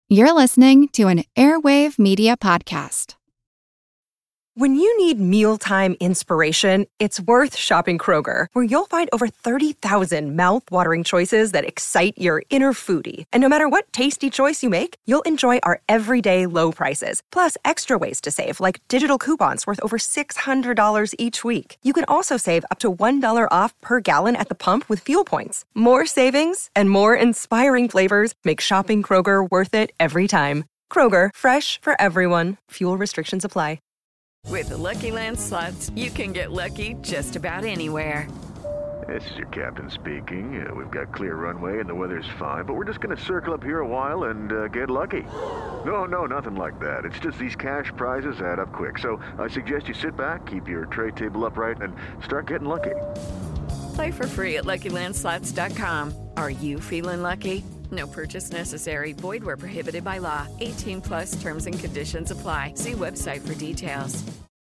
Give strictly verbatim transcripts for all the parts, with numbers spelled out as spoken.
You're listening to an Airwave Media Podcast. When you need mealtime inspiration, it's worth shopping Kroger, where you'll find over thirty thousand mouth-watering choices that excite your inner foodie. And no matter what tasty choice you make, you'll enjoy our everyday low prices, plus extra ways to save, like digital coupons worth over six hundred dollars each week. You can also save up to one dollar off per gallon at the pump with fuel points. More savings and more inspiring flavors make shopping Kroger worth it every time. Kroger, fresh for everyone. Fuel restrictions apply. With the Lucky Land Slots, you can get lucky just about anywhere. This is your captain speaking. Uh, we've got clear runway and the weather's fine, but we're just going to circle up here a while and uh, get lucky. No, no, nothing like that. It's just these cash prizes add up quick. So I suggest you sit back, keep your tray table upright, and start getting lucky. Play for free at Lucky Land Slots dot com. Are you feeling lucky? No purchase necessary. Void where prohibited by law. eighteen plus terms and conditions apply. See website for details.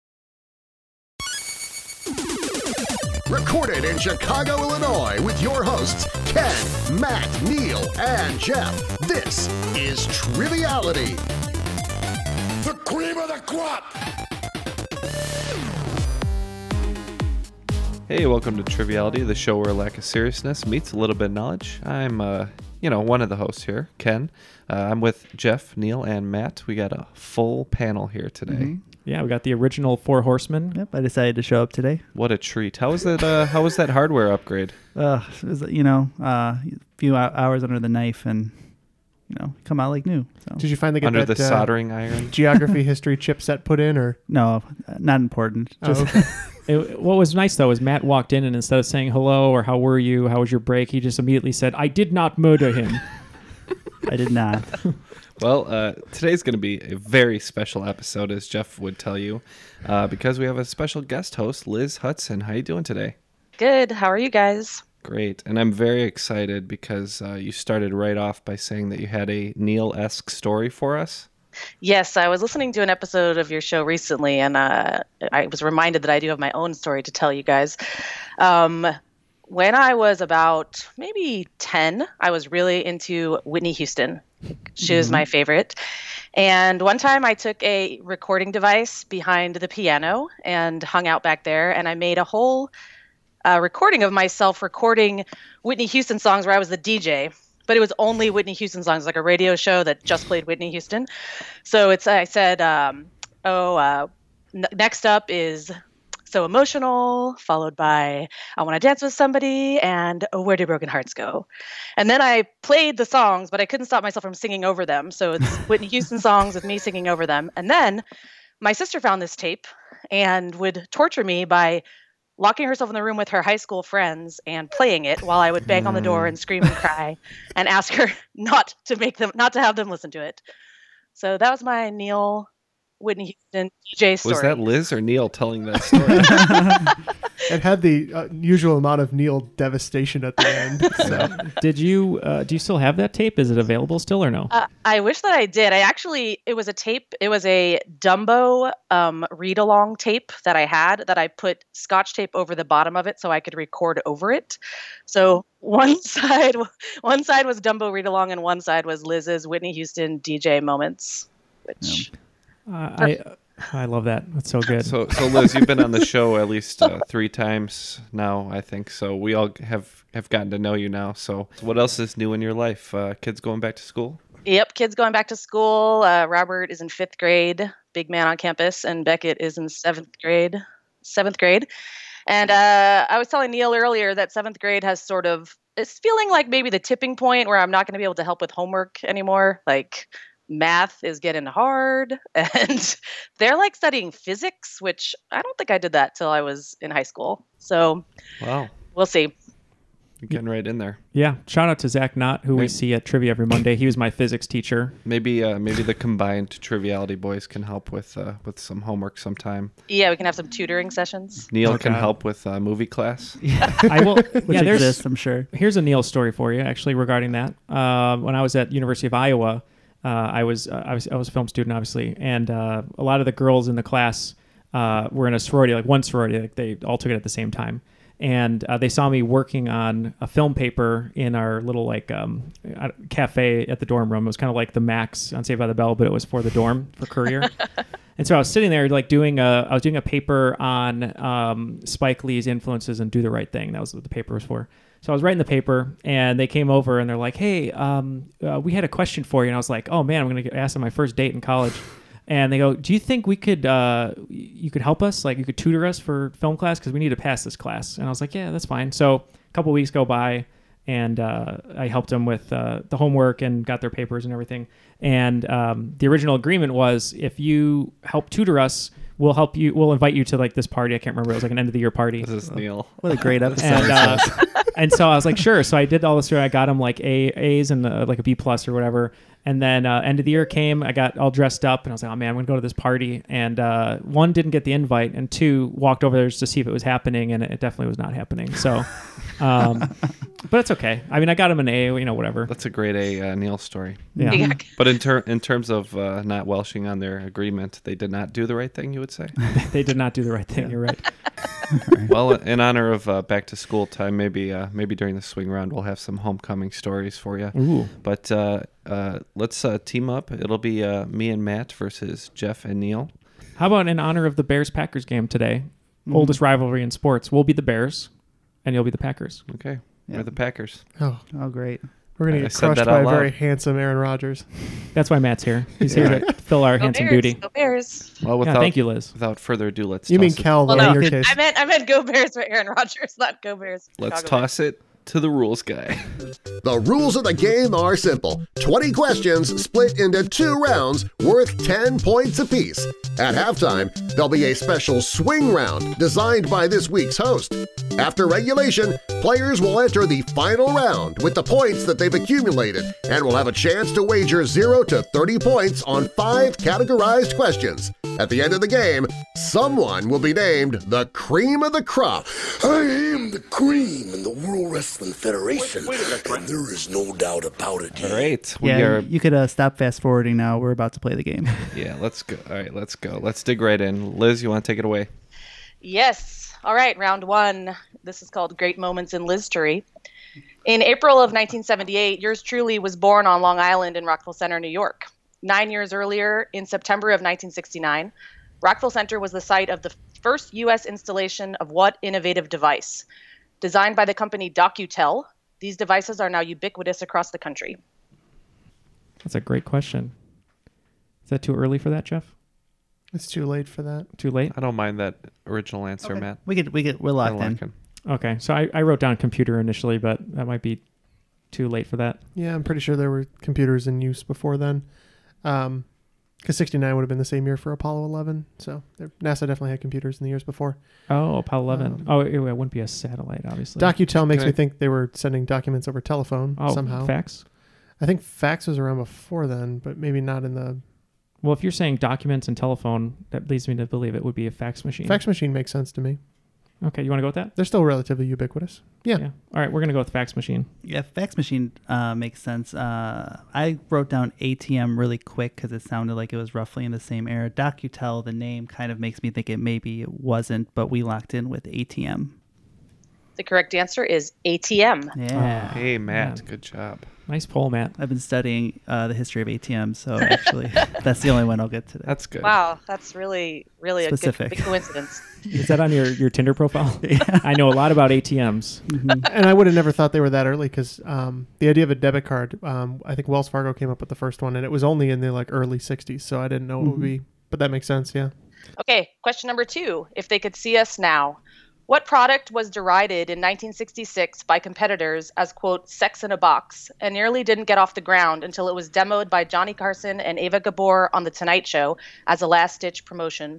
Recorded in Chicago, Illinois, with your hosts, Ken, Matt, Neil, and Jeff. This is Triviality. The cream of the crop! Hey, welcome to Triviality, the show where a lack of seriousness meets a little bit of knowledge. I'm, uh, you know, one of the hosts here, Ken. Uh, I'm with Jeff, Neil, and Matt. We got a full panel here today. Mm-hmm. Yeah, we got the original Four Horsemen. Yep, I decided to show up today. What a treat! How was that? Uh, how was that hardware upgrade? Uh, it was, you know, uh, a few hours under the knife, and you know, come out like new. So. Did you finally get under that, the uh, soldering iron geography history chipset put in, or no? Not important. Just oh, okay. It, what was nice though is Matt walked in and instead of saying hello or how were you, how was your break, he just immediately said, "I did not murder him." I did not. Well, uh, today's going to be a very special episode, as Jeff would tell you, uh, because we have a special guest host, Liz Hudson. How you doing today? Good. How are you guys? Great. And I'm very excited because uh, you started right off by saying that you had a Neil-esque story for us. Yes, I was listening to an episode of your show recently, and uh, I was reminded that I do have my own story to tell you guys. Um, when I was about maybe ten, I was really into Whitney Houston. She was my favorite. And one time I took a recording device behind the piano and hung out back there, and I made a whole uh, recording of myself recording Whitney Houston songs where I was the D J. But it was only Whitney Houston songs, like a radio show that just played Whitney Houston. So it's I said, um, oh, uh, n- next up is So Emotional, followed by I Want to Dance with Somebody, and Oh, Where Do Broken Hearts Go? And then I played the songs, but I couldn't stop myself from singing over them. So it's Whitney Houston songs with me singing over them. And then my sister found this tape and would torture me by locking herself in the room with her high school friends and playing it while I would bang on the door and scream and cry and ask her not to make them, not to have them listen to it. So that was my Neil Whitney Houston D J story. Was that Liz or Neil telling that story? It had the uh, usual amount of Neil devastation at the end. So. Did you, uh, do you still have that tape? Is it available still or no? Uh, I wish that I did. I actually, it was a tape. It was a Dumbo um, read-along tape that I had that I put Scotch tape over the bottom of it so I could record over it. So one side, one side was Dumbo read-along and one side was Liz's Whitney Houston D J moments, which... Uh, I I love that. That's so good. So, so Liz, you've been on the show at least uh, three times now, I think. So we all have, have gotten to know you now. So what else is new in your life? Uh, kids going back to school? Yep, kids going back to school. Uh, Robert is in fifth grade, big man on campus, and Beckett is in seventh grade. Seventh grade. And uh, I was telling Neil earlier that seventh grade has sort of, it's feeling like maybe the tipping point where I'm not going to be able to help with homework anymore. Like, math is getting hard, and they're like studying physics, which I don't think I did that till I was in high school. So wow, we'll see. You're getting right in there. Yeah. Shout out to Zach Knott, who maybe, we see at Trivia every Monday. He was my physics teacher. Maybe uh, maybe the combined Triviality boys can help with uh, with some homework sometime. Yeah, we can have some tutoring sessions. Neil okay. can help with uh, movie class. Yeah, I will. Which yeah, there's, exists, I'm sure. Here's a Neil story for you, actually, regarding that. Uh, when I was at University of Iowa, uh, I was uh, I was I was a film student, obviously, and uh, a lot of the girls in the class uh, were in a sorority, like one sorority, like they all took it at the same time. and uh, they saw me working on a film paper in our little like um, uh, cafe at the dorm room. It was kind of like the Max on Saved by the Bell, but it was for the dorm for Courier. And so I was sitting there like doing a, I was doing a paper on um, Spike Lee's influences and Do the Right Thing. That was what the paper was for. So I was writing the paper, and they came over and they're like, "Hey, um, uh, we had a question for you." And I was like, "Oh man, I'm going to get asked on my first date in college." And they go, "Do you think we could, uh, you could help us? Like, you could tutor us for film class because we need to pass this class." And I was like, "Yeah, that's fine." So a couple weeks go by, and uh, I helped them with uh, the homework and got their papers and everything. And um, the original agreement was, if you help tutor us, we'll help you. We'll invite you to like this party. I can't remember. It was like an end of the year party. This is Neil. What a great episode. And, uh, and so I was like, sure. So I did all this. I got them like A A's and uh, like a B plus or whatever. And then uh, end of the year came. I got all dressed up, and I was like, oh man, I'm gonna go to this party. And uh, one, didn't get the invite, and two, walked over there just to see if it was happening, and it definitely was not happening. So, um, but it's okay. I mean, I got him an A. You know, whatever. That's a great A uh, Neil story. Yeah. Yeah. But in ter- in terms of uh, not welshing on their agreement, they did not do the right thing. You would say. They did not do the right thing. You're right. Well, in honor of uh, back to school time, maybe uh, maybe during the swing round we'll have some homecoming stories for you. Ooh. But uh, uh, let's uh, team up. It'll be uh, me and Matt versus Jeff and Neil. How about in honor of the Bears-Packers game today? Mm. Oldest rivalry in sports. We'll be the Bears, and you'll be the Packers. Okay, Yeah. we're the Packers. Oh, Oh, great. we're gonna I get said crushed that by out a very loud. handsome Aaron Rodgers. That's why Matt's here. He's here to fill our Go handsome Bears, duty. Go Bears. Well, Yeah, without thank you, Liz. without further ado, let's You mean toss it- Cal, though, Well, in no, your case. I meant I meant Go Bears for Aaron Rodgers, not Go Bears. for Let's Chicago toss it to the rules guy. The rules of the game are simple. twenty questions split into two rounds worth ten points apiece. At halftime, there'll be a special swing round designed by this week's host. After regulation, players will enter the final round with the points that they've accumulated and will have a chance to wager zero to thirty points on five categorized questions. At the end of the game, someone will be named the cream of the crop. I am the cream in the World Wrestling Federation, and there is no doubt about it. All right, we Yeah, are. you could uh, stop fast forwarding now. We're about to play the game. Yeah, let's go. All right, let's go. Let's dig right in. Liz, you want to take it away? Yes. All right, round one. This is called Great Moments in Liz-tory. In April of nineteen seventy-eight, yours truly was born on Long Island in Rockville Center, New York. Nine years earlier, in September of nineteen sixty-nine, Rockville Center was the site of the first U S installation of what innovative device? Designed by the company DocuTel, these devices are now ubiquitous across the country. That's a great question. Is that too early for that, Jeff? It's too late for that. Too late? I don't mind that original answer, Okay. Matt. We could, we could, we're I locked like in. it. Okay, so I, I wrote down computer initially, but that might be too late for that. Yeah, I'm pretty sure there were computers in use before then. Um, because sixty-nine would have been the same year for Apollo eleven. So there- NASA definitely had computers in the years before. Oh, Apollo eleven. Um, oh, it, it wouldn't be a satellite, obviously. DocuTel makes Okay. me think they were sending documents over telephone oh, somehow. fax? I think fax was around before then, but maybe not in the... Well, if you're saying documents and telephone, that leads me to believe it would be a fax machine. Fax machine makes sense to me. Okay, you want to go with that? They're still relatively ubiquitous. Yeah. Yeah. All right, we're going to go with fax machine. Yeah, fax machine uh, makes sense. Uh, I wrote down A T M really quick because it sounded like it was roughly in the same era. DocuTel, the name kind of makes me think it maybe it wasn't, but we locked in with A T M. The correct answer is A T M. Yeah. Oh, hey, Matt. man. Good job. Nice poll, Matt. I've been studying uh, the history of A T M, so actually that's the only one I'll get today. That's good. Wow, that's really, really a good Specific. big coincidence. Is that on your, your Tinder profile? Yeah. I know a lot about A T Ms. And I would have never thought they were that early because um, the idea of a debit card, um, I think Wells Fargo came up with the first one, and it was only in the like early sixties, so I didn't know it would be. But that makes sense, yeah. Okay, question number two. If they could see us now, what product was derided in nineteen sixty-six by competitors as, quote, sex in a box, and nearly didn't get off the ground until it was demoed by Johnny Carson and Ava Gabor on The Tonight Show as a last-ditch promotion?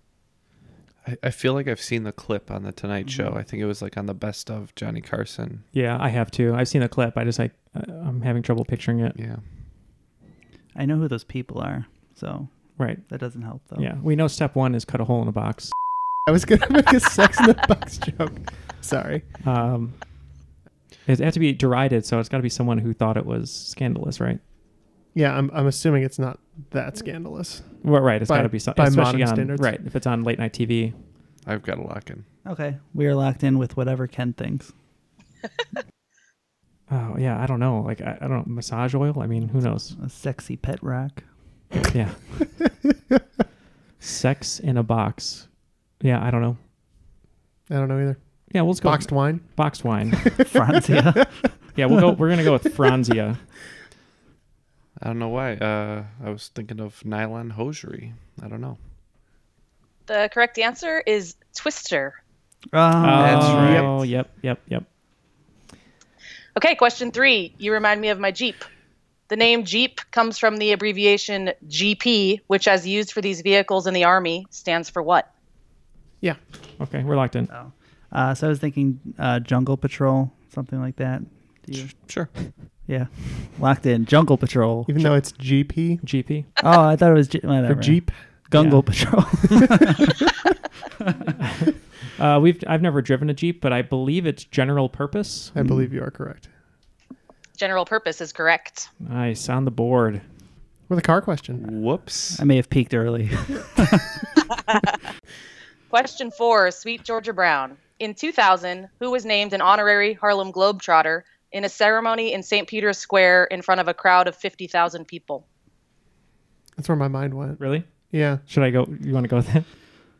I, I feel like I've seen the clip on the Tonight Show. I think it was like on the best of Johnny Carson. Yeah, I have too. I've seen the clip. I just like uh, I'm having trouble picturing it. Yeah. I know who those people are, so Right. that doesn't help though. Yeah, we know step one is cut a hole in a box. I was going to make a sex in the box joke. Sorry. Um, it has to be derided, so it's got to be someone who thought it was scandalous, right? Yeah, I'm I'm assuming it's not that scandalous. Well, right. It's By- got to be something, by especially modern on standards. right. If it's on late night T V, I've got to lock in. Okay, we are locked in with whatever Ken thinks. Oh yeah, I don't know. Like I, I don't know. Massage oil. I mean, who knows? A sexy pet rock. Yeah. Sex in a box. Yeah, I don't know. I don't know either. Yeah, we'll just go Boxed wine. Boxed wine. Franzia. Yeah, we'll go. We're gonna go with Franzia. I don't know why. Uh, I was thinking of nylon hosiery. I don't know. The correct answer is Twister. Oh, That's right. Oh, yep, yep, yep. Okay, question three. You remind me of my Jeep. The name Jeep comes from the abbreviation G P, which, as used for these vehicles in the Army, stands for what? Yeah. Okay, we're locked in. Oh. Uh, so I was thinking uh, Jungle Patrol, something like that. Do you? Sure. Yeah. Locked in. Jungle Patrol. Even though it's G P G P. Oh, I thought it was G- whatever. for Jeep. Jungle Yeah. Patrol. Uh, we've I've never driven a Jeep, but I believe it's general purpose. I believe you are correct. General purpose is correct. Nice on the board. With a car question. Whoops. I may have peaked early. Question four, Sweet Georgia Brown. In two thousand, who was named an honorary Harlem Globetrotter in a ceremony in Saint Peter's Square in front of a crowd of fifty thousand people? That's where my mind went. Really? Yeah. Should I go? You want to go with that?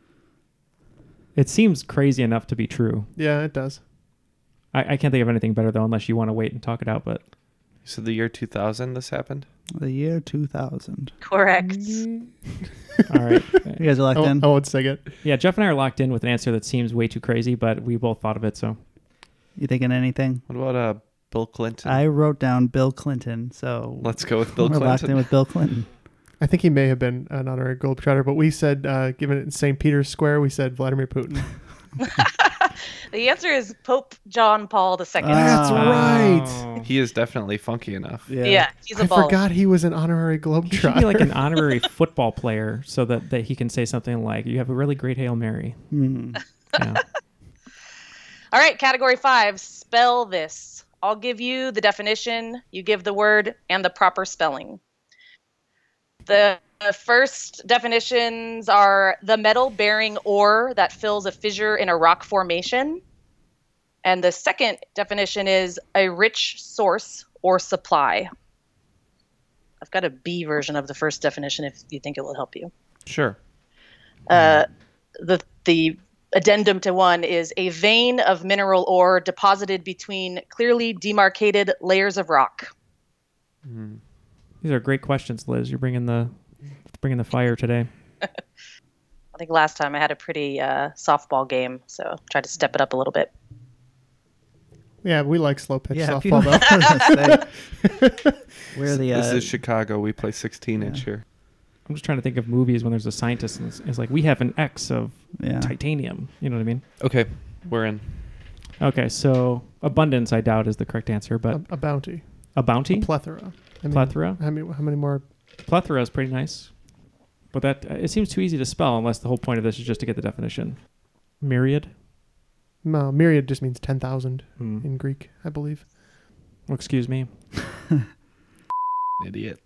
It seems crazy enough to be true. Yeah, it does. I, I can't think of anything better though, unless you want to wait and talk it out. But You said the year two thousand this happened? The year two thousand. Correct. all right. You guys are locked I, in? I won't sing it. Yeah, Jeff and I are locked in with an answer that seems way too crazy, but we both thought of it. So You thinking anything? What about uh, Bill Clinton? I wrote down Bill Clinton, so Let's go with Bill we're locked Clinton. in with Bill Clinton. I think he may have been an honorary Globetrotter, but we said, uh, given it in Saint Peter's Square, we said Vladimir Putin. The answer is Pope John Paul the Second. That's Oh. right. He is definitely funky enough. yeah, he's a I baller. forgot he was an honorary he should Globetrotter. be like an honorary football player, so that, that he can say something like, "You have a really great Hail Mary." Hmm. Yeah. All right, category five, spell this. I'll give you the definition, you give the word, and the proper spelling. The the first definitions are the metal-bearing ore that fills a fissure in a rock formation. And the second definition is a rich source or supply. I've got a B version of the first definition if you think it will help you. Sure. Uh, the the addendum to one is a vein of mineral ore deposited between clearly demarcated layers of rock. Mm. These are great questions, Liz. You're bringing the bringing the fire today. I think last time I had a pretty uh, softball game, so tried to step it up a little bit. Yeah, we like slow pitch Yeah, softball, people- though. We're the. Uh, This is Chicago. We play sixteen inch here. I'm just trying to think of movies when there's a scientist and it's, it's like, we have an X of yeah. titanium. You know what I mean? Okay, we're in. Okay, so abundance, I doubt, is the correct answer, but a, a bounty. a bounty? A plethora. I mean, Plethora? How many, how many more? Plethora is pretty nice. But that it seems too easy to spell unless the whole point of this is just to get the definition. Myriad? No, myriad just means ten thousand Hmm. in Greek, I believe. Well, excuse me. Idiot.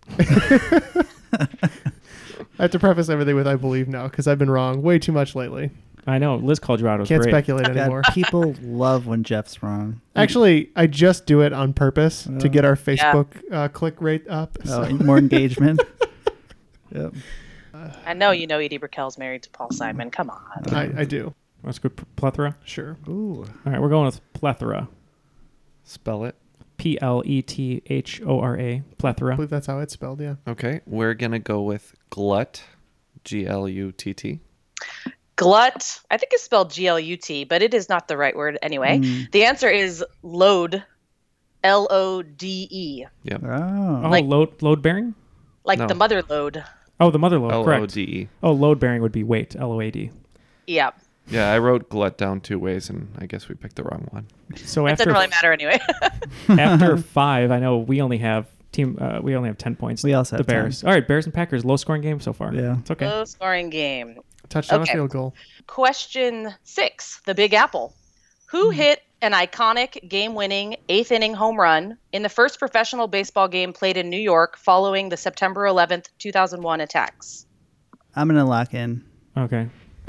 I have to preface everything with I believe now because I've been wrong way too much lately. I know. Liz called you out. It was Can't great. speculate God, anymore. people love when Jeff's wrong. Actually, I just do it on purpose Oh. to get our Facebook uh, click rate up. Oh, so- more engagement. Yep. I know you know Edie Brickell's married to Paul Simon. Come on. I, I do. That's good. P- Plethora? Sure. Ooh. All right, we're going with plethora. Spell it. P L E T H O R A. I Plethora. believe that's how it's spelled, yeah. Okay, we're gonna go with glut. G L U T T. Glut, I think it's spelled G L U T, but it is not the right word anyway. Mm. The answer is load, L O D E, Yep. Oh. Oh, Like- load load bearing? like No. the mother load. Oh, the mother load. L O Correct. D E. Oh, load bearing would be weight. L O A D. Yeah, Yeah, I wrote glut down two ways, and I guess we picked the wrong one. So it after doesn't really matter anyway. after five, I know we only have team. Uh, we only have ten points. We also the have ten. Bears. All right, Bears and Packers. Low scoring game so far. Yeah. it's okay. Low scoring game. Touchdown Okay. or field goal. Question six, the Big Apple. Who hit an iconic game-winning eighth inning home run in the first professional baseball game played in New York following the September eleventh, two thousand one attacks? I'm gonna lock in. Okay.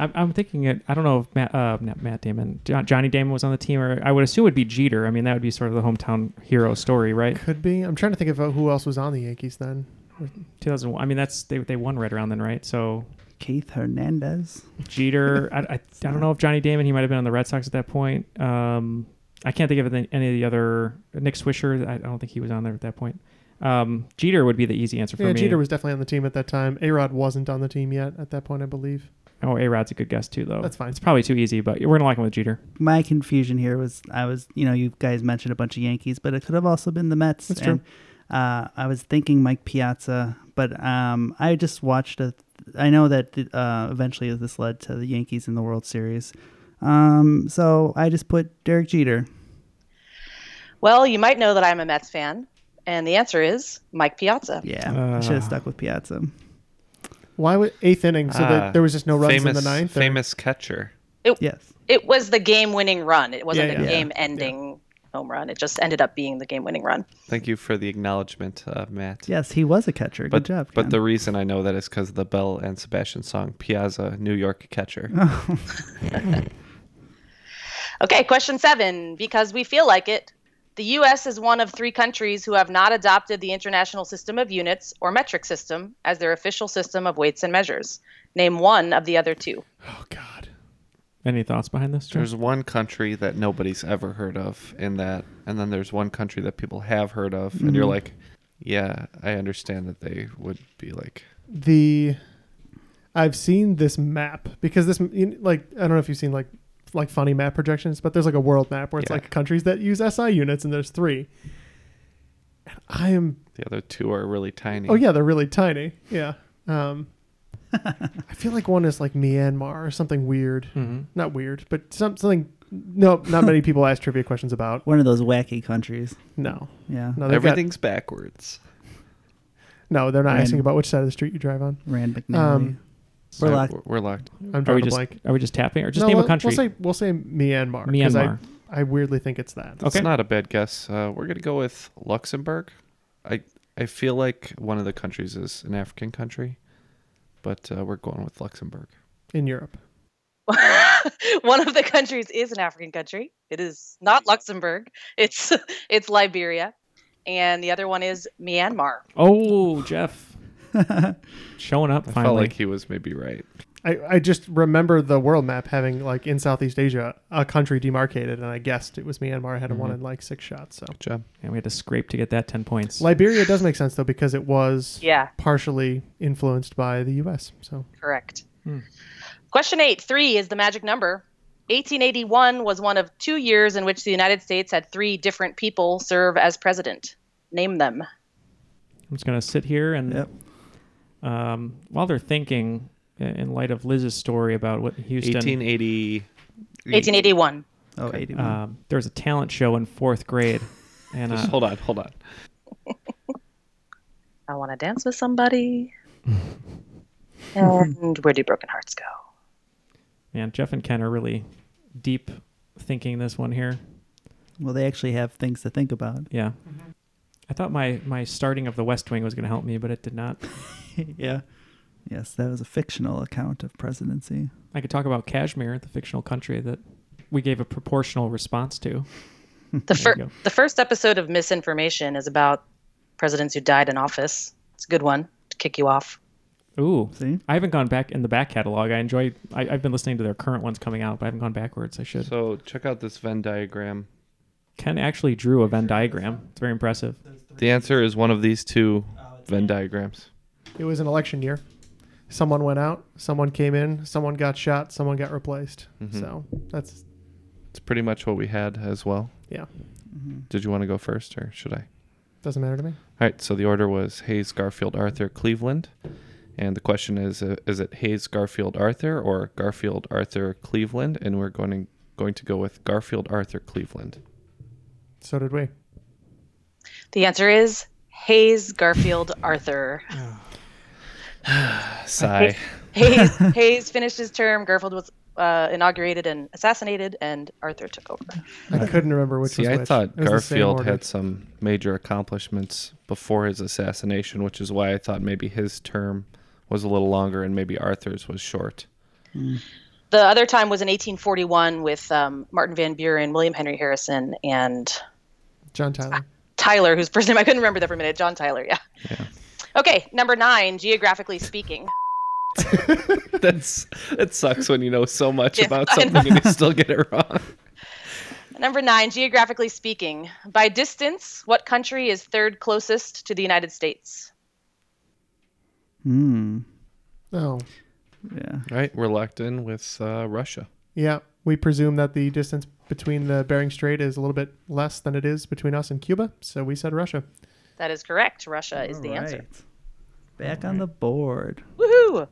I'm, I'm thinking it. I don't know if Matt, uh, not Matt Damon, Jo- Johnny Damon was on the team, or I would assume it would be Jeter. I mean, that would be sort of the hometown hero story, right? Could be. I'm trying to think of uh, who else was on the Yankees then. two thousand one. I mean, that's they they won right around then, right? So Keith Hernandez, Jeter. I, I I don't know if Johnny Damon. He might have been on the Red Sox at that point. Um, I can't think of any of the other. Nick Swisher. I, I don't think he was on there at that point. Um, Jeter would be the easy answer for yeah, me. Jeter was definitely on the team at that time. A-Rod wasn't on the team yet at that point, I believe. Oh, A-Rod's a good guess too, though. That's fine. It's probably too easy, but we're gonna like him with Jeter. my confusion here was I was, you know, you guys mentioned a bunch of Yankees, but it could have also been the Mets. That's and, true. Uh, I was thinking Mike Piazza, but um, I just watched a. I know that uh, eventually this led to the Yankees in the World Series, um, so I just put Derek Jeter. Well, you might know that I'm a Mets fan, and the answer is Mike Piazza. Yeah, Uh, I should have stuck with Piazza. Why would eighth inning? So Ah, that there was just no runs famous, in the ninth? or- Famous catcher. It, Yes. it was the game-winning run. It wasn't Yeah, a yeah. game-ending home run. It just ended up being the game-winning run. Thank you for the acknowledgement, uh, Matt. Yes, he was a catcher. Good But, job. but Ken. the reason I know that is because of the Bell and Sebastian song, Piazza, New York Catcher. Okay, question seven. Because we feel like it, the U S is one of three countries who have not adopted the International System of Units, or metric system, as their official system of weights and measures. Name one of the other two. Oh, God. Any thoughts behind this? Joe? There's one country that nobody's ever heard of in that, and then there's one country that people have heard of, and you're Mhm. like, yeah, I understand that they would be like, The I've seen this map because this you- like I don't know if you've seen like like funny map projections, but there's like a world map where it's Yeah. like countries that use S I units, and there's three. And I am the other two are really tiny. oh yeah, they're really tiny. Yeah. Um, I feel like one is like Myanmar or something weird. Mhm. Not weird, but some, something. No, not many people ask trivia questions about. One of those wacky countries. No. Yeah. No, they've got- Everything's backwards. no, they're not Rand- asking about which side of the street you drive on. Rand McNally. Um, We're Uh, locked. we're- We're locked. I'm Are drawing we a just blank. are we just tapping or just No, name a we'll- country? We'll say we'll say Myanmar. 'cause Myanmar. I, I weirdly think it's that. Okay. It's not a bad guess. Uh, we're gonna go with Luxembourg. I I feel like one of the countries is an African country, but uh, we're going with Luxembourg. In Europe. One of the countries is an African country. It is not Luxembourg. It's it's Liberia, and the other one is Myanmar. Oh, Jeff. Showing up I finally. felt like he was maybe right. I, I just remember the world map having like in Southeast Asia a country demarcated, and I guessed it was Myanmar. I had Mm-hmm. one in like six shots. So Good job. and we had to scrape to get that ten points. Liberia does make sense though because it was Yeah, partially influenced by the U S. So correct. Hmm. Question eight, three is the magic number. eighteen eighty-one was one of two years in which the United States had three different people serve as president. Name them. I'm just gonna sit here and Yep. um, while they're thinking, i- in light of Liz's story about what Houston, eighteen eighty. eighteen eighty-one. Oh, Okay. eighty-one. um, there was a talent show in fourth grade, and Just uh, hold on, hold on. I want to dance with somebody. And where do broken hearts go? man, Jeff and Ken are really deep thinking this one here. Well, they actually have things to think about. Yeah, I thought my my starting of The West Wing was gonna help me, but it did not. Yeah. Yes, that was a fictional account of presidency. I could talk about Kashmir, the fictional country that we gave a proportional response to. The, There fir- you go. the first episode of Misinformation is about presidents who died in office. It's a good one to kick you off. Ooh, See? I haven't gone back in the back catalog. I enjoy. I, I've been listening to their current ones coming out, but I haven't gone backwards. I should. So check out this Venn diagram. Ken actually drew a Venn diagram. It's very impressive. The answer is one of these two Venn diagrams. it was an election year. Someone went out, someone came in, someone got shot, someone got replaced. Mhm. So that's It's pretty much what we had as well. yeah, Did you want to go first, or should I? doesn't matter to me. All right, so the order was Hayes, Garfield, Arthur, Cleveland. And the question is, uh, is it Hayes, Garfield, Arthur, or Garfield, Arthur, Cleveland? And we're going to, going to go with Garfield, Arthur, Cleveland. So did we. The answer is Hayes, Garfield, Arthur. Sigh. Hayes, Hayes finished his term. Garfield was uh, inaugurated and assassinated, and Arthur took over. I couldn't remember which See, was I which. thought It was the same Garfield order. had some major accomplishments before his assassination, which is why I thought maybe his term was a little longer and maybe Arthur's was short. The other time was in eighteen forty-one with um, Martin Van Buren, William Henry Harrison, and John Tyler. Tyler, whose first name I couldn't remember there for a minute. John Tyler, yeah. Yeah. Okay, number nine, geographically speaking. That's it sucks when you know so much Yeah, about I something and you still get it wrong. Number nine, geographically speaking. By distance, what country is third closest to the United States? Hmm. Oh. Yeah. Right, we're locked in with uh, Russia. Yeah, we presume that the distance between the Bering Strait is a little bit less than it is between us and Cuba, so we said Russia. That is correct. Russia is All the right. answer. Back on the board. Woohoo!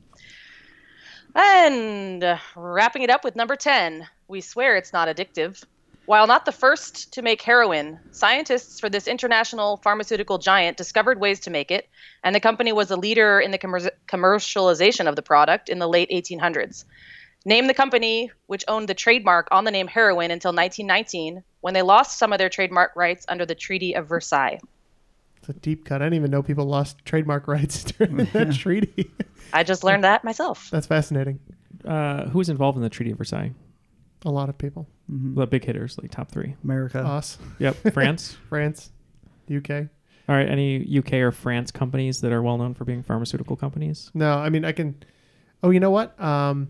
And uh, wrapping it up with number ten, we swear it's not addictive. While not the first to make heroin, scientists for this international pharmaceutical giant discovered ways to make it, and the company was a leader in the commer- commercialization of the product in the late eighteen hundreds. Name the company which owned the trademark on the name heroin until nineteen nineteen, when they lost some of their trademark rights under the Treaty of Versailles. It's a deep cut. I didn't even know people lost trademark rights during that treaty. I just learned that myself. That's fascinating. Uh, who was involved in the Treaty of Versailles? A lot of people. The big hitters, like top three. America. Us. Yep. France. France. U K. All right. Any U K or France companies that are well known for being pharmaceutical companies? No, I mean, I can... Oh, you know what? Um,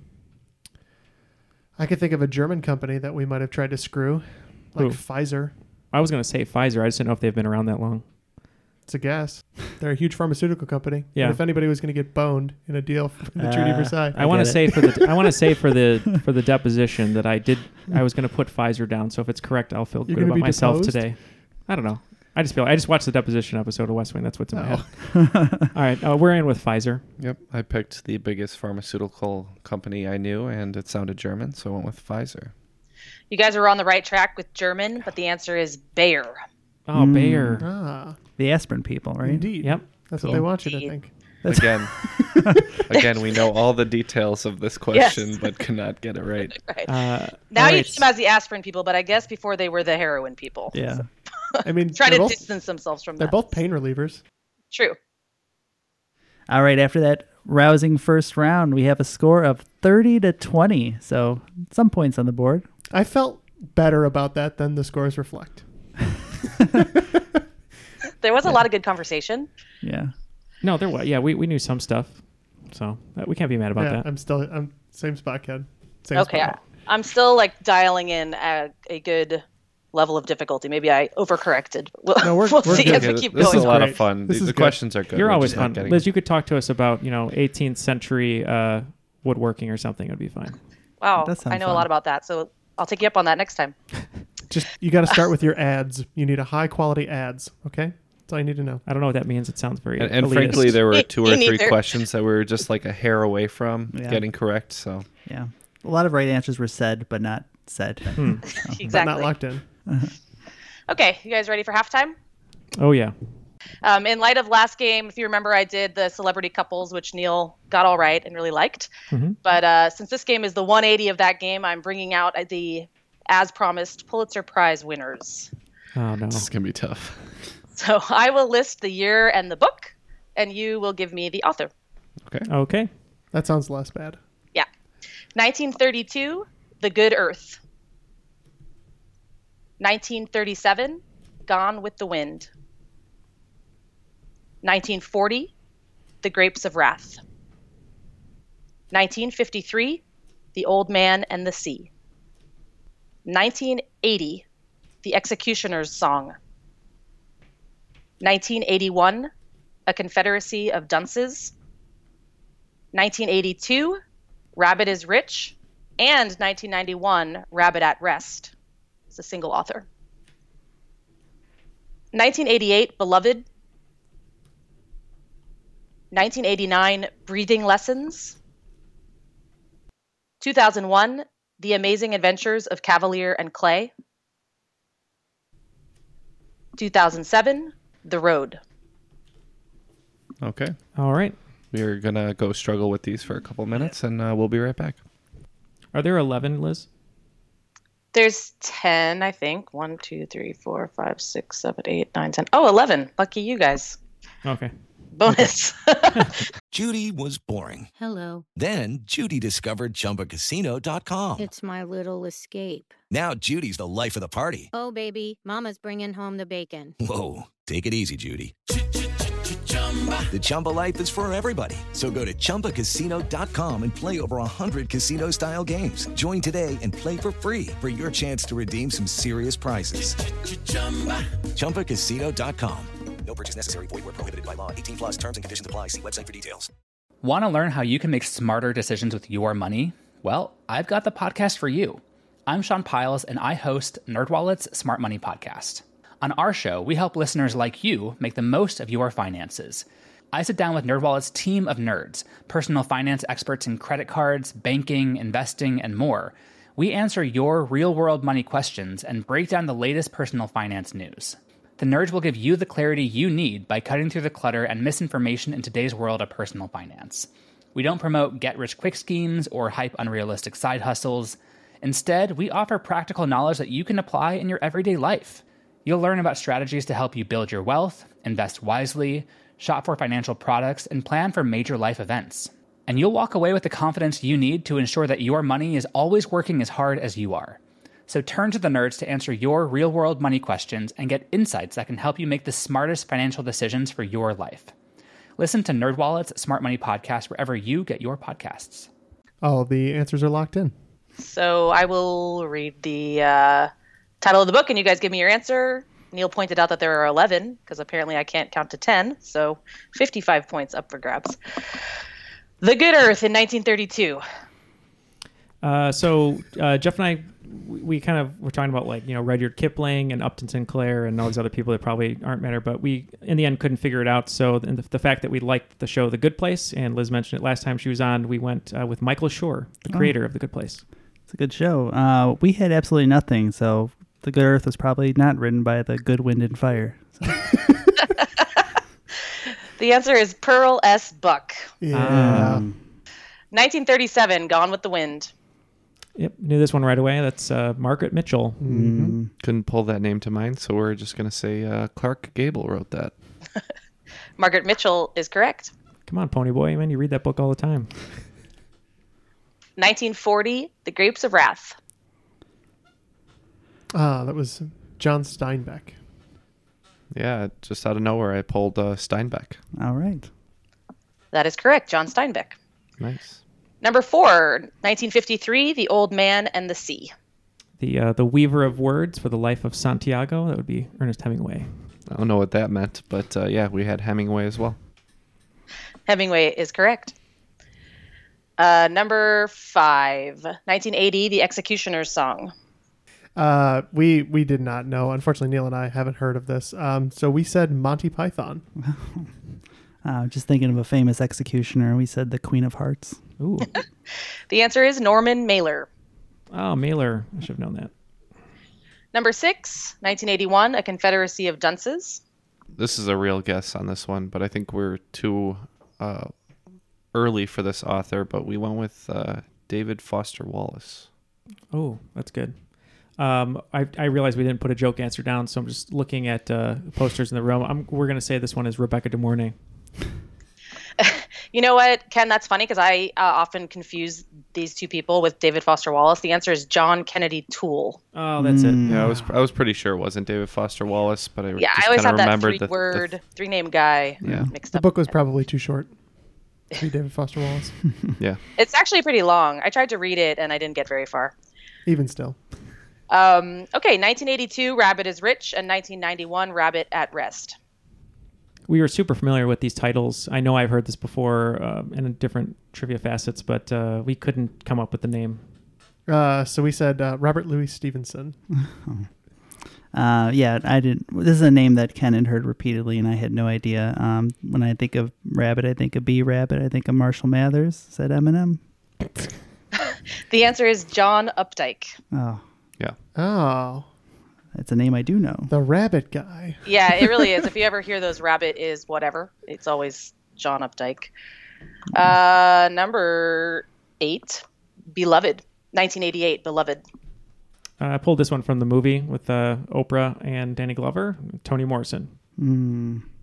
I could think of a German company that we might have tried to screw, like Who? Pfizer. I was going to say Pfizer. I just didn't know if they've been around that long. It's a guess. They're a huge pharmaceutical company. Yeah. And if anybody was going to get boned in a deal for the Uh, Treaty of Versailles, I, want to get say it. for the I want to say for the for the deposition that I did I was going to put Pfizer down. So if it's correct, I'll feel You're good gonna about be myself deposed? today. I don't know. I just feel I just watched the deposition episode of West Wing. That's what's in my Oh. head. All right, uh, we're in with Pfizer. Yep, I picked the biggest pharmaceutical company I knew, and it sounded German, so I went with Pfizer. You guys are on the right track with German, but the answer is Bayer. Oh, Bayer. ah, The aspirin people, right? indeed. Yep. That's Cool. what they want you to Indeed. think. Again, again, we know all the details of this question, Yes. but cannot get it right. Right. Uh, now all you right. see them as the aspirin people, but I guess before they were the heroin people. Yeah. I mean, Try they're to both, distance themselves from they're that. both pain relievers. True. All right. After that rousing first round, we have a score of thirty to twenty. So some points on the board. I felt better about that than the scores reflect. There was a lot of good conversation. Yeah. No, there was. Yeah, we, we knew some stuff, so uh, we can't be mad about yeah, that. I'm still I'm same spot, Ken. Same Okay. spot. I, I'm still like dialing in a, a good level of difficulty. Maybe I overcorrected. We'll, No, we're- we'll we're see good. as Yeah, we keep this going. is a lot great. of fun. This the is the good. questions are good. You're We're always just not fun, getting- Liz. You could talk to us about you know eighteenth century uh, woodworking or something. It would be fine. Wow. That sounds I know fun. a lot about that. So I'll take you up on that next time. Just you got to start with your ads. You need a high quality ads. Okay, that's all you need to know. I don't know what that means. It sounds very And, and elitist. frankly, there were Me- two me or three neither. questions that we were just like a hair away from Yeah. getting correct. So Yeah. A lot of right answers were said, but not said. Hmm. But Exactly. not locked in. Okay. You guys ready for halftime? Oh yeah. Um, in light of last game, if you remember, I did the celebrity couples, which Neil got all right and really liked. Mhm. But uh, since this game is the one eighty of that game, I'm bringing out the, as promised, Pulitzer Prize winners. Oh no. this is gonna be tough. So I will list the year and the book, and you will give me the author. Okay. Okay. That sounds less bad. Yeah. nineteen thirty-two, The Good Earth. nineteen thirty-seven, Gone with the Wind. nineteen forty, The Grapes of Wrath. nineteen fifty-three, The Old Man and the Sea. nineteen eighty, The Executioner's Song. nineteen eighty-one, A Confederacy of Dunces. nineteen eighty-two, Rabbit is Rich. And nineteen ninety-one, Rabbit at Rest. It's a single author. nineteen eighty-eight, Beloved. nineteen eighty-nine, Breathing Lessons. two thousand one, The Amazing Adventures of Cavalier and Clay. two thousand seven, The Road. Okay. All right. We're gonna go struggle with these for a couple minutes, and uh, we'll be right back. Are there eleven, Liz? There's ten, I think. one, two, three, four, five, six, seven, eight, nine, ten. Oh, eleven. Lucky you guys. Okay. Bonus. Judy was boring. Hello. Then Judy discovered Chumba Casino dot com. It's my little escape. Now Judy's the life of the party. Oh, baby, mama's bringing home the bacon. Whoa, take it easy, Judy. The Chumba life is for everybody. So go to Chumba Casino dot com and play over one hundred casino-style games. Join today and play for free for your chance to redeem some serious prizes. Chumba Casino dot com. No purchase necessary. Void where prohibited by law. eighteen plus terms and conditions apply. See website for details. Want to learn how you can make smarter decisions with your money? Well, I've got the podcast for you. I'm Sean Piles, and I host NerdWallet's Smart Money Podcast. On our show, we help listeners like you make the most of your finances. I sit down with NerdWallet's team of nerds, personal finance experts in credit cards, banking, investing, and more. We answer your real-world money questions and break down the latest personal finance news. The nerds will give you the clarity you need by cutting through the clutter and misinformation in today's world of personal finance. We don't promote get-rich-quick schemes or hype unrealistic side hustles. Instead, we offer practical knowledge that you can apply in your everyday life. You'll learn about strategies to help you build your wealth, invest wisely, shop for financial products, and plan for major life events. And you'll walk away with the confidence you need to ensure that your money is always working as hard as you are. So turn to the nerds to answer your real-world money questions and get insights that can help you make the smartest financial decisions for your life. Listen to NerdWallet's Smart Money Podcast wherever you get your podcasts. All the answers are locked in. So I will read the uh, title of the book, and you guys give me your answer. Neil pointed out that there are eleven, because apparently I can't count to ten, so fifty-five points up for grabs. The Good Earth in nineteen thirty-two. Uh, so uh, Jeff and I, we, we kind of were talking about, like, you know, Rudyard Kipling and Upton Sinclair and all these other people that probably aren't matter, but we in the end couldn't figure it out. So the, the fact that we liked the show The Good Place, and Liz mentioned it last time she was on, we went uh, with Michael Schur, the creator oh. of The Good Place. It's a good show. Uh, we had absolutely nothing, so The Good Earth was probably not written by the Good Wind and Fire. So. The answer is Pearl S. Buck. Yeah. Um, nineteen thirty-seven, Gone with the Wind. Yep, knew this one right away. That's uh, Margaret Mitchell. Mm-hmm. Couldn't pull that name to mind, so we're just going to say uh, Clark Gable wrote that. Margaret Mitchell is correct. Come on, Pony Boy, man, you read that book all the time. nineteen forty, The Grapes of Wrath. Ah, that was John Steinbeck. Yeah, just out of nowhere, I pulled uh, Steinbeck. All right. That is correct, John Steinbeck. Nice. Number four, nineteen fifty-three, The Old Man and the Sea. The uh, the Weaver of Words for the Life of Santiago. That would be Ernest Hemingway. I don't know what that meant, but uh, yeah, we had Hemingway as well. Hemingway is correct. Uh, number five, nineteen eighty, The Executioner's Song. Uh, we we did not know. Unfortunately, Neil and I haven't heard of this. Um, so we said Monty Python. uh, just thinking of a famous executioner. We said the Queen of Hearts. Ooh. The answer is Norman Mailer. Oh, Mailer. I should have known that. Number six, nineteen eighty-one, A Confederacy of Dunces. This is a real guess on this one, but I think we're too uh, early for this author, but we went with uh, David Foster Wallace. Oh, that's good. Um, I, I realized we didn't put a joke answer down, so I'm just looking at uh, posters in the room. I'm, we're going to say this one is Rebecca De Mornay. You know what, Ken? That's funny because I uh, often confuse these two people with David Foster Wallace. The answer is John Kennedy Toole. Oh, that's mm. it. Yeah, I was I was pretty sure it wasn't David Foster Wallace, but I yeah, just I always have that remembered three-word, the, the, three-name guy yeah. mixed the up. The book was probably too short. To be David Foster Wallace. Yeah, it's actually pretty long. I tried to read it and I didn't get very far. Even still. Um, okay, nineteen eighty-two, Rabbit is Rich, and nineteen ninety-one, Rabbit at Rest. We were super familiar with these titles. I know I've heard this before uh, in different trivia facets, but uh, we couldn't come up with the name. Uh, so we said uh, Robert Louis Stevenson. uh, yeah, I didn't. This is a name that Ken had heard repeatedly, and I had no idea. Um, when I think of Rabbit, I think of B. Rabbit. I think of Marshall Mathers. Said Eminem. The answer is John Updike. Oh. Yeah. Oh. That's a name I do know. The Rabbit guy. Yeah, it really is. If you ever hear those Rabbit is whatever, it's always John Updike. Uh, number eight, Beloved. nineteen eighty-eight, Beloved. Uh, I pulled this one from the movie with uh, Oprah and Danny Glover, Toni Morrison. Mm.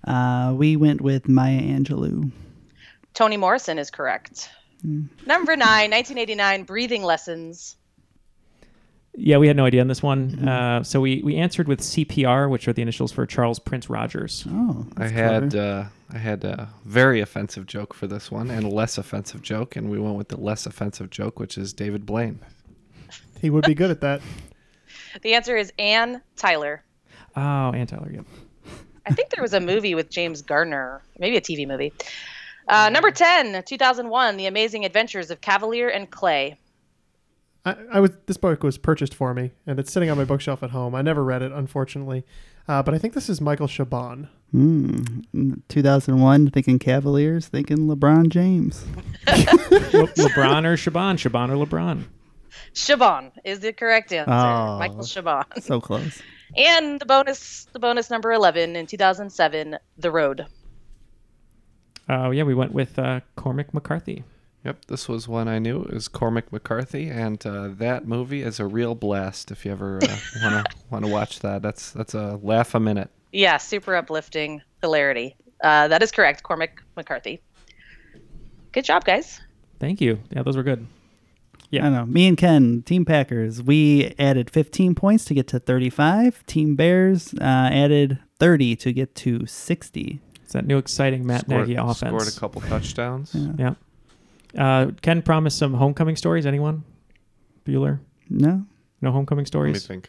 Uh, we went with Maya Angelou. Toni Morrison is correct. Mm. Number nine, nineteen eighty-nine, breathing lessons. Yeah, we had no idea on this one. Mm-hmm. Uh, so we, we answered with C P R, which are the initials for Charles Prince Rogers. Oh, I had uh, I had a very offensive joke for this one and a less offensive joke, and we went with the less offensive joke, which is David Blaine. He would be good at that. The answer is Ann Tyler. Oh, Ann Tyler, yep. I think there was a movie with James Gardner, maybe a T V movie. Uh, number ten, two thousand one, The Amazing Adventures of Cavalier and Clay. I, I was this book was purchased for me, and it's sitting on my bookshelf at home. I never read it, unfortunately, uh, but I think this is Michael Chabon. Mm. two thousand one, thinking Cavaliers, thinking LeBron James. Le- LeBron or Chabon? Chabon or LeBron? Chabon is the correct answer. Oh, Michael Chabon. So close. And the bonus, the bonus number eleven in two thousand seven, The Road. Oh, uh, yeah, we went with uh, Cormac McCarthy. Yep, this was one I knew. It was Cormac McCarthy, and uh, that movie is a real blast. If you ever uh, wanna wanna watch that, that's that's a laugh a minute. Yeah, super uplifting hilarity. Uh, that is correct, Cormac McCarthy. Good job, guys. Thank you. Yeah, those were good. Yeah, I don't know. Me and Ken, Team Packers, we added fifteen points to get to thirty-five. Team Bears uh, added thirty to get to sixty. It's that new exciting Matt Scored, Nagy offense. Scored a couple touchdowns. Yeah. Yeah. Uh, Ken promised some homecoming stories. Anyone? Bueller? No. No homecoming stories? Let me think.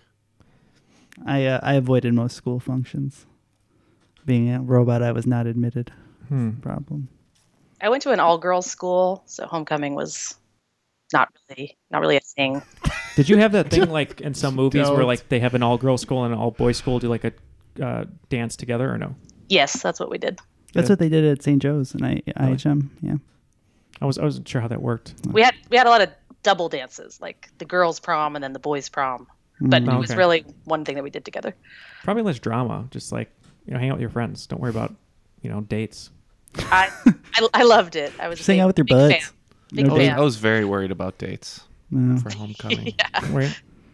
I uh, I avoided most school functions. Being a robot, I was not admitted. Hmm. Problem. I went to an all-girls school, so homecoming was not really not really a thing. Did you have that thing like in some movies Don't. where like they have an all-girls school and an all-boys school do like a uh, dance together or no? Yes, that's what we did. That's Yeah. what they did at Saint Joe's and I, I H M. Yeah. I was I wasn't sure how that worked. We had we had a lot of double dances, like the girls' prom and then the boys' prom. But Mm. it was Okay. really one thing that we did together. Probably less drama. Just like, you know, hang out with your friends. Don't worry about, you know, dates. I I, I loved it. I was Just hang a out with your big buds. fan. Big I was, fan. I was very worried about dates Yeah. for homecoming. Yeah. Were you?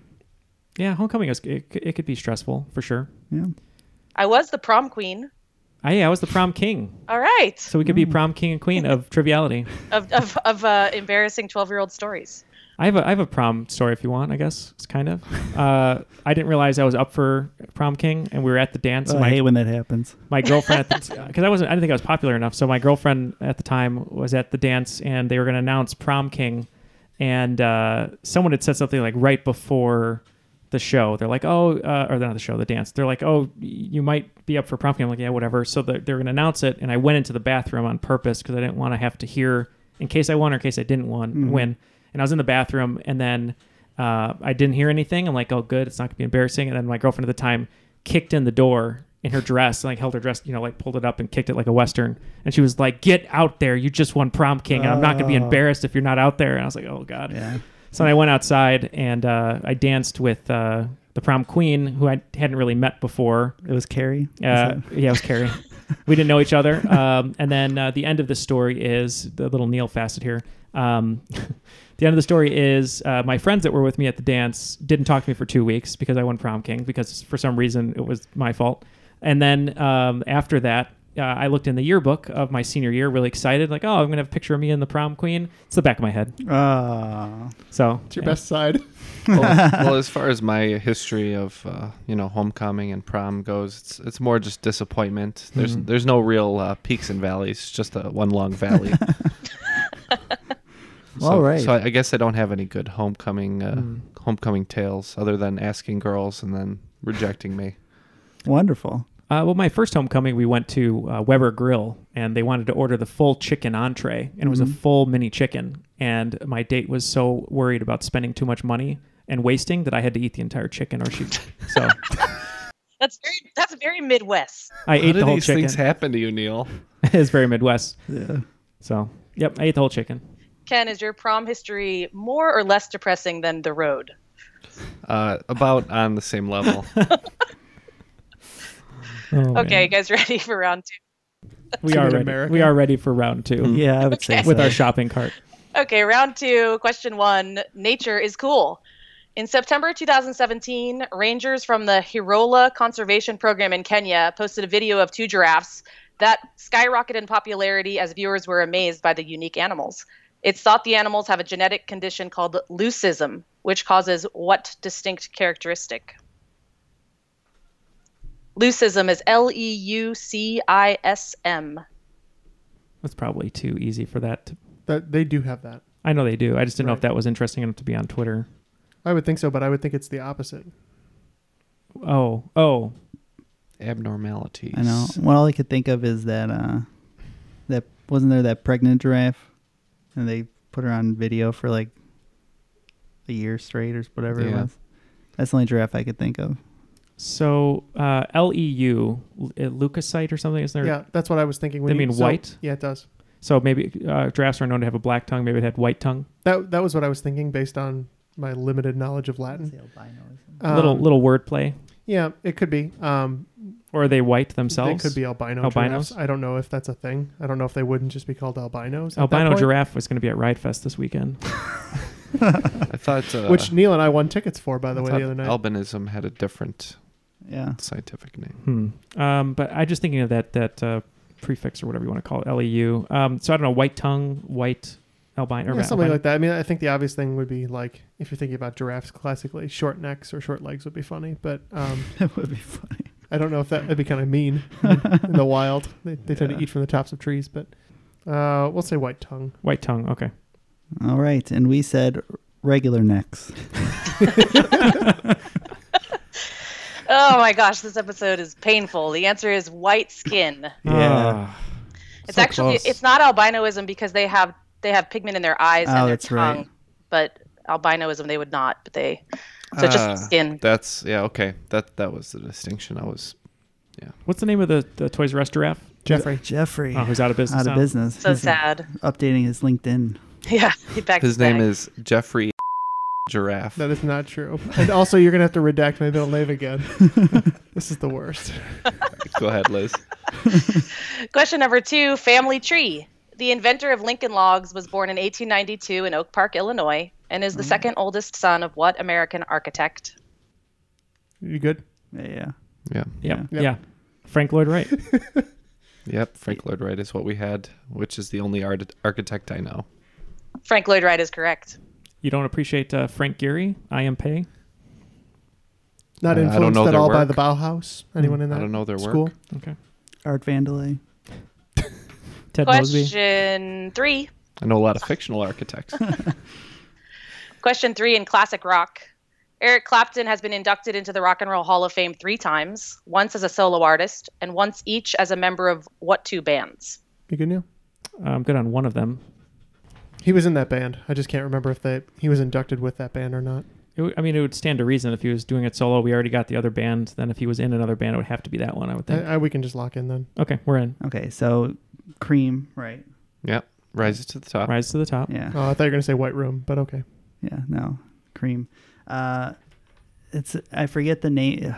Yeah, homecoming is it, it could be stressful for sure. Yeah. I was the prom queen. I yeah, I was the prom king. All right. So we could be prom king and queen of triviality. Of of of uh, embarrassing twelve-year-old stories. I have a I have a prom story if you want. I guess it's kind of. Uh, I didn't realize I was up for prom king, and we were at the dance. Oh, and I my, hate when that happens. my girlfriend, because I wasn't, I didn't think I was popular enough. So my girlfriend at the time was at the dance, and they were going to announce prom king, and uh, someone had said something like right before the show. They're like, oh, uh, or not the show, the dance. They're like, oh, you might be up for prom king. I'm like, yeah, whatever. So the, they were going to announce it, and I went into the bathroom on purpose because I didn't want to have to hear in case I won or in case I didn't won, Mhm. win. And I was in the bathroom, and then uh, I didn't hear anything. I'm like, oh, good, it's not gonna be embarrassing. And then my girlfriend at the time kicked in the door in her dress, and like held her dress, you know, like pulled it up and kicked it like a Western. And she was like, "Get out there! You just won prom king, and I'm not gonna be Oh. embarrassed if you're not out there." And I was like, "Oh God." Yeah. So I went outside and uh, I danced with uh, the prom queen, who I hadn't really met before. It was Carrie. Uh, Is that- yeah, it was Carrie. We didn't know each other. Um, and then uh, the end of the story is the little Neil Facet here. Um, the end of the story is uh, my friends that were with me at the dance didn't talk to me for two weeks because I won prom king, because for some reason it was my fault. And then um, after that, uh, I looked in the yearbook of my senior year, really excited, like, oh, I'm going to have a picture of me and the prom queen. It's the back of my head. Ah. So It's your yeah. best side. well, well, as far as my history of uh, you know homecoming and prom goes, it's it's more just disappointment. There's Mhm. there's no real uh, peaks and valleys, it's just a one long valley. So, All right. So I, I guess I don't have any good homecoming uh, Mm. homecoming tales other than asking girls and then rejecting me. Wonderful. Uh, well, my first homecoming, we went to uh, Weber Grill, and they wanted to order the full chicken entree, and it was a Mhm. full mini chicken. And my date was so worried about spending too much money and wasting that I had to eat the entire chicken, or she. So That's very that's very Midwest. I How ate do the whole these chicken. things happen to you, Neil? It's very Midwest. Yeah. So, yep, I ate the whole chicken. Ken, is your prom history more or less depressing than The Road? Uh, about on the same level. Oh, Okay, man. you guys ready for round two? we Too are many ready. America. We are ready for round two Yeah, I would say Okay. with so. our shopping cart. Okay, round two, question one. Nature is cool. In September two thousand seventeen, rangers from the Hirola Conservation Program in Kenya posted a video of two giraffes that skyrocketed in popularity as viewers were amazed by the unique animals. It's thought the animals have a genetic condition called leucism, which causes what distinct characteristic? Leucism is L E U C I S M. That's probably too easy for that. To... That they do have that. I know they do. I just didn't know Right. if that was interesting enough to be on Twitter. I would think so, but I would think it's the opposite. Oh, oh. Abnormalities. I know. Well, all I could think of is that uh, that wasn't there that pregnant giraffe, and they put her on video for like a year straight or whatever it Yeah. was. That's the only giraffe I could think of. So uh, L E U, uh, leukocyte or something, isn't there? Yeah, that's what I was thinking. They When you- mean so- white? Yeah, it does. So maybe uh, giraffes are known to have a black tongue. Maybe it had white tongue. That that was what I was thinking based on my limited knowledge of Latin. Um, little little wordplay. Yeah, it could be. Um, or are they white themselves? They could be albino Albinos? giraffes. I don't know if that's a thing. I don't know if they wouldn't just be called albinos. at that Albino point. giraffe was going to be at Ride Fest this weekend. I thought... Uh, Which Neil and I won tickets for, by the I way, thought the other night. albinism had a different yeah. scientific name. Hmm. Um, but I just thinking of that that uh, prefix or whatever you want to call it, L E U. Um, so I don't know, white tongue, white albino. Yeah, Or something albino. like that. I mean, I think the obvious thing would be like, if you're thinking about giraffes classically, short necks or short legs would be funny. But um, That would be funny. I don't know if that would be kind of mean in, in the wild. They, they tend Yeah. to eat from the tops of trees, but uh, we'll say white tongue. White tongue. Okay. All right, and we said regular necks. Oh my gosh, this episode is painful. The answer is white skin. Yeah. Ah. It's So actually close. it's not albinoism because they have they have pigment in their eyes Oh, and their that's tongue, right. but albinoism they would not. But they so it's Ah, just skin. That's yeah. Okay. That that was the distinction. I was. What's the name of the, the Toys R Us giraffe? Jeffrey. Jeffrey. Oh, who's out of business Out of now? business. So He's sad. Updating his LinkedIn. Yeah, he back His name is Jeffrey Giraffe. That is not true. And also, you're going to have to redact my middle name again. This is the worst. Go ahead, Liz. Question number two, family tree. The inventor of Lincoln Logs was born in eighteen ninety-two in Oak Park, Illinois, and is the second oldest son of what American architect? You good? Yeah. Yeah. Yeah. Yep. Yep. Yeah. Frank Lloyd Wright. Yep. Frank Lloyd Wright is what we had, which is the only art- architect I know. Frank Lloyd Wright is correct. You don't appreciate uh, Frank Gehry? I Am Pei? Not Uh, I don't influenced know at their all by work. the Bauhaus? Anyone in I that don't know their school? work. Okay. Art Vandalay. Ted Mosby. Question three. I know a lot of fictional architects. Question three in classic rock. Eric Clapton has been inducted into the Rock and Roll Hall of Fame three times, once as a solo artist, and once each as a member of what two bands? You good, Neil? I'm good on one of them. He was in that band. I just can't remember if they he was inducted with that band or not. It w- I mean, it would stand to reason if he was doing it solo. We already got the other band. Then if he was in another band, it would have to be that one, I would think. I, I, we can just lock in then. Okay, we're in. Okay, so Cream, right? Yep. Rises to the top. Rise to the top. Yeah. Oh, I thought you were going to say White Room, but okay. Yeah, no. Cream. Uh it's I forget the name.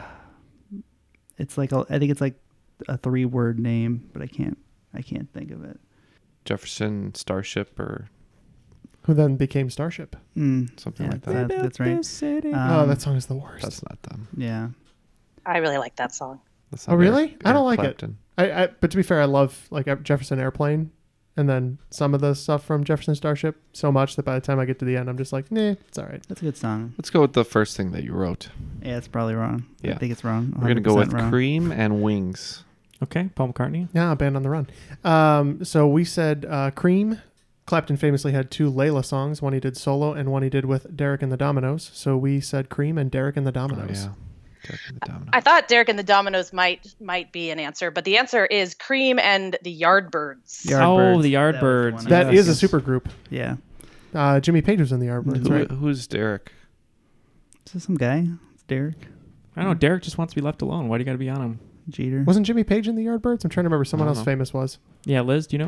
It's like a, I think it's like a three-word name, but I can't I can't think of it. Jefferson Starship or Who then became Starship. Mm, something yeah, like that. that- that's right. City. Um, oh, that song is the worst. That's not them. Yeah. I really like that song. That's Oh, not really? Eric- I don't Eric like Clapton. it. I, I But to be fair, I love like Jefferson Airplane and then some of the stuff from Jefferson Starship so much that by the time I get to the end, I'm just like, nah, it's all right. That's a good song. Let's go with the first thing that you wrote. Yeah, it's probably wrong. Yeah. I think it's wrong. We're going to go one hundred with percent wrong. Cream and Wings. Okay, Paul McCartney. Yeah, Band on the Run. Um, so we said uh, Cream. Clapton famously had two Layla songs, one he did solo and one he did with Derek and the Dominoes. So we said Cream and Derek and the Oh, Dominoes. yeah. Derek and the Dominoes. I thought Derek and the Dominoes might might be an answer, but the answer is Cream and the Yardbirds. Oh, the That was the Yardbirds. one I That Yes. is a super group. Yeah. Uh, Jimmy Page was in the Yardbirds, Who- right? Who's Derek? Is this some guy? It's Derek I don't know. Derek just wants to be left alone. Why do you got to be on him? Jeter. Wasn't Jimmy Page in the Yardbirds? I'm trying to remember. Someone I else don't know. famous was. Yeah, Liz, do you know?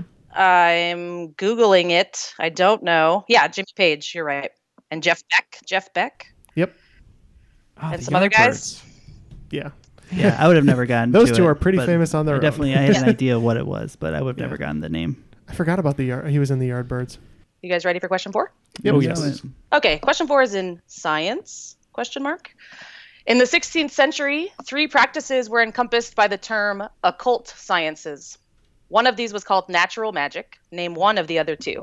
I'm Googling it. I don't know. Yeah, Jimmy Page. You're right. And Jeff Beck. Jeff Beck. Yep. Oh, And the some other guys? Yardbirds. Yeah. Yeah, I would have never gotten Those to two it, are pretty but famous on their I own. definitely, I had Yeah. an idea what it was, but I would have Yeah. never gotten the name. I forgot about the Yard. He was in the Yardbirds. You guys ready for question four? Yep. Oh, Yeah, yes. but- Okay, question four is in science. Question mark. In the sixteenth century, three practices were encompassed by the term occult sciences. One of these was called natural magic. Name one of the other two.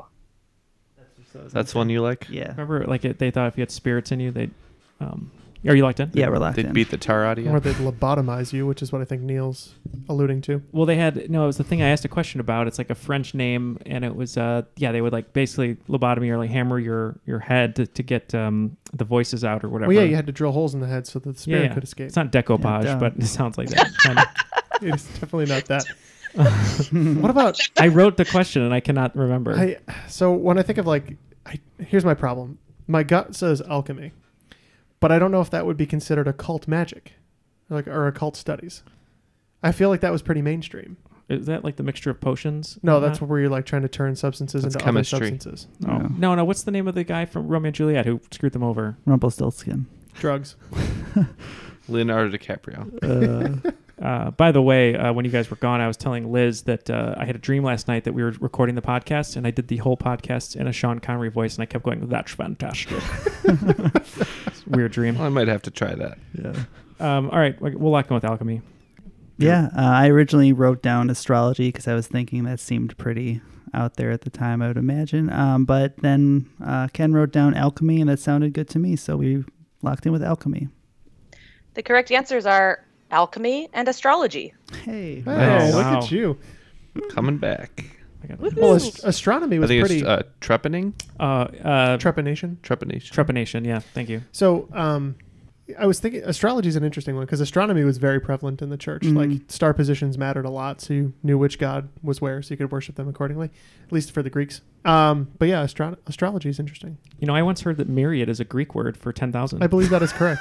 That's one you like? Yeah. Remember, like it, they thought if you had spirits in you, they'd. Um, are you locked in? Yeah, we're locked They'd in. beat the tar out of you. Or they'd lobotomize you, which is what I think Neil's alluding to. Well, they had no. It was the thing I asked a question about. It's like a French name, and it was uh yeah they would like basically lobotomy or like hammer your your head to, to get um the voices out or whatever. Well, yeah, you had to drill holes in the head so that the spirit Yeah, yeah. could escape. It's not decoupage, Yeah, but it sounds like that. Kind of. It's definitely not that. What about? I wrote the question and I cannot remember. I, so when I think of like, I, here's my problem. My gut says alchemy, but I don't know if that would be considered occult magic, like or occult studies. I feel like that was pretty mainstream. Is that like the mixture of potions? No, and that's that? where you're like trying to turn substances That's into chemistry. other substances. Oh. Yeah. No, no. What's the name of the guy from Romeo and Juliet who screwed them over? Rumpelstiltskin. Drugs. Leonardo DiCaprio. Uh, Uh, by the way, uh, when you guys were gone, I was telling Liz that uh, I had a dream last night that we were recording the podcast, and I did the whole podcast in a Sean Connery voice, and I kept going, "That's fantastic." It's a weird dream. Well, I might have to try that. yeah. Um, all right, we'll lock in with alchemy. Yeah, uh, I originally wrote down astrology because I was thinking that seemed pretty out there at the time, I would imagine. Um, but then uh, Ken wrote down alchemy, and that sounded good to me, so we locked in with alchemy. The correct answers are alchemy and astrology. Hey. Hey, Nice. look Wow. at you. Coming back. I got Woohoo. Well, ast- astronomy I was think pretty it's uh, trepanning. uh, uh, trepanation. Trepanation. trepanation. Yeah, thank you. So, um, I was thinking astrology is an interesting one because astronomy was very prevalent in the church. Mhm. Like star positions mattered a lot, so you knew which god was where, so you could worship them accordingly. At least for the Greeks. Um, but yeah, astro- astrology is interesting. You know, I once heard that myriad is a Greek word for ten thousand. I believe that is correct.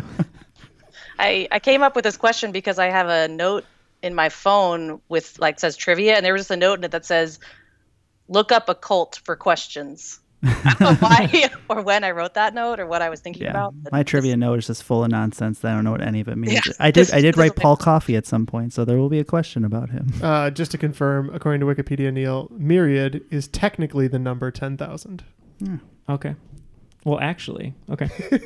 I, I came up with this question because I have a note in my phone with like says trivia, and there was just a note in it that says, "Look up occult for questions." I don't know why or when I wrote that note or what I was thinking Yeah, about. but my this- trivia note is just full of nonsense. I don't know what any of it means. Yeah, I did. this- I did this write is Paul like- Coffey at some point, so there will be a question about him. Uh, just to confirm, according to Wikipedia, Neil, myriad is technically the number ten thousand. Okay. Well, actually, okay.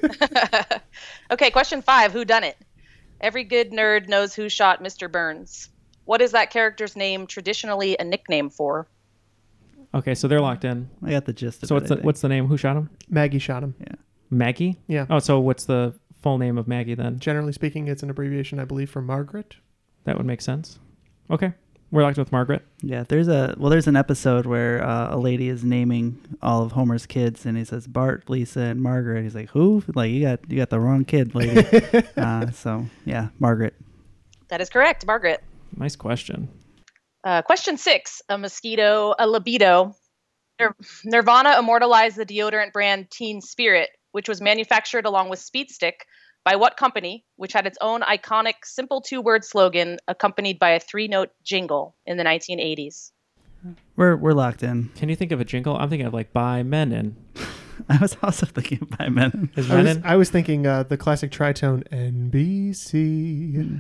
Okay, question five. Who done it? Every good nerd knows who shot Mister Burns. What is that character's name traditionally a nickname for? Okay, so they're locked in. I got the gist of So it. what's I the think. what's the name? Who shot him? Maggie shot him. Yeah. Maggie? Yeah. Oh, so what's the full name of Maggie then? Generally speaking, it's an abbreviation, I believe, for Margaret. That would make sense. Okay. We're locked with Margaret. Yeah, there's a well, there's an episode where uh, a lady is naming all of Homer's kids, and he says Bart, Lisa, and Margaret. He's like, "Who? Like you got you got the wrong kid, lady." uh, so yeah, Margaret. That is correct, Margaret. Nice question. Uh, question six. A mosquito, a libido. Nir- Nirvana immortalized the deodorant brand Teen Spirit, which was manufactured along with Speed Stick by what company, which had its own iconic simple two-word slogan accompanied by a three-note jingle in the nineteen eighties? We're we're locked in. Can you think of a jingle? I'm thinking of like by Menon. I was also thinking by Menon. Is I was, Menon? I was thinking uh, the classic tritone N B C.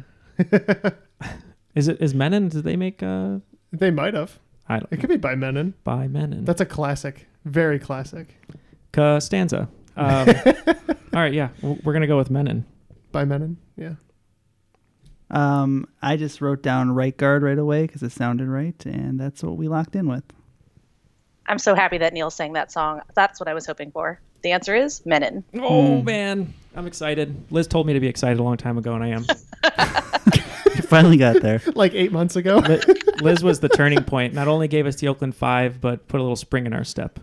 Is it is Menon? Did they make uh They might have. I don't It could be by Menon. by Menon. That's a classic. Very classic. Costanza. Um, all right, yeah. w- We're gonna go with Menon. By Menon. Yeah. Um, I just wrote down right guard right away because it sounded right, and that's what we locked in with. I'm so happy that Neil sang that song. That's what I was hoping for. The answer is Menon. Oh man, I'm excited. Liz told me to be excited a long time ago, and I am. You finally got there. Like eight months ago. Li- Liz was the turning point. Not only gave us the Oakland Five, but put a little spring in our step.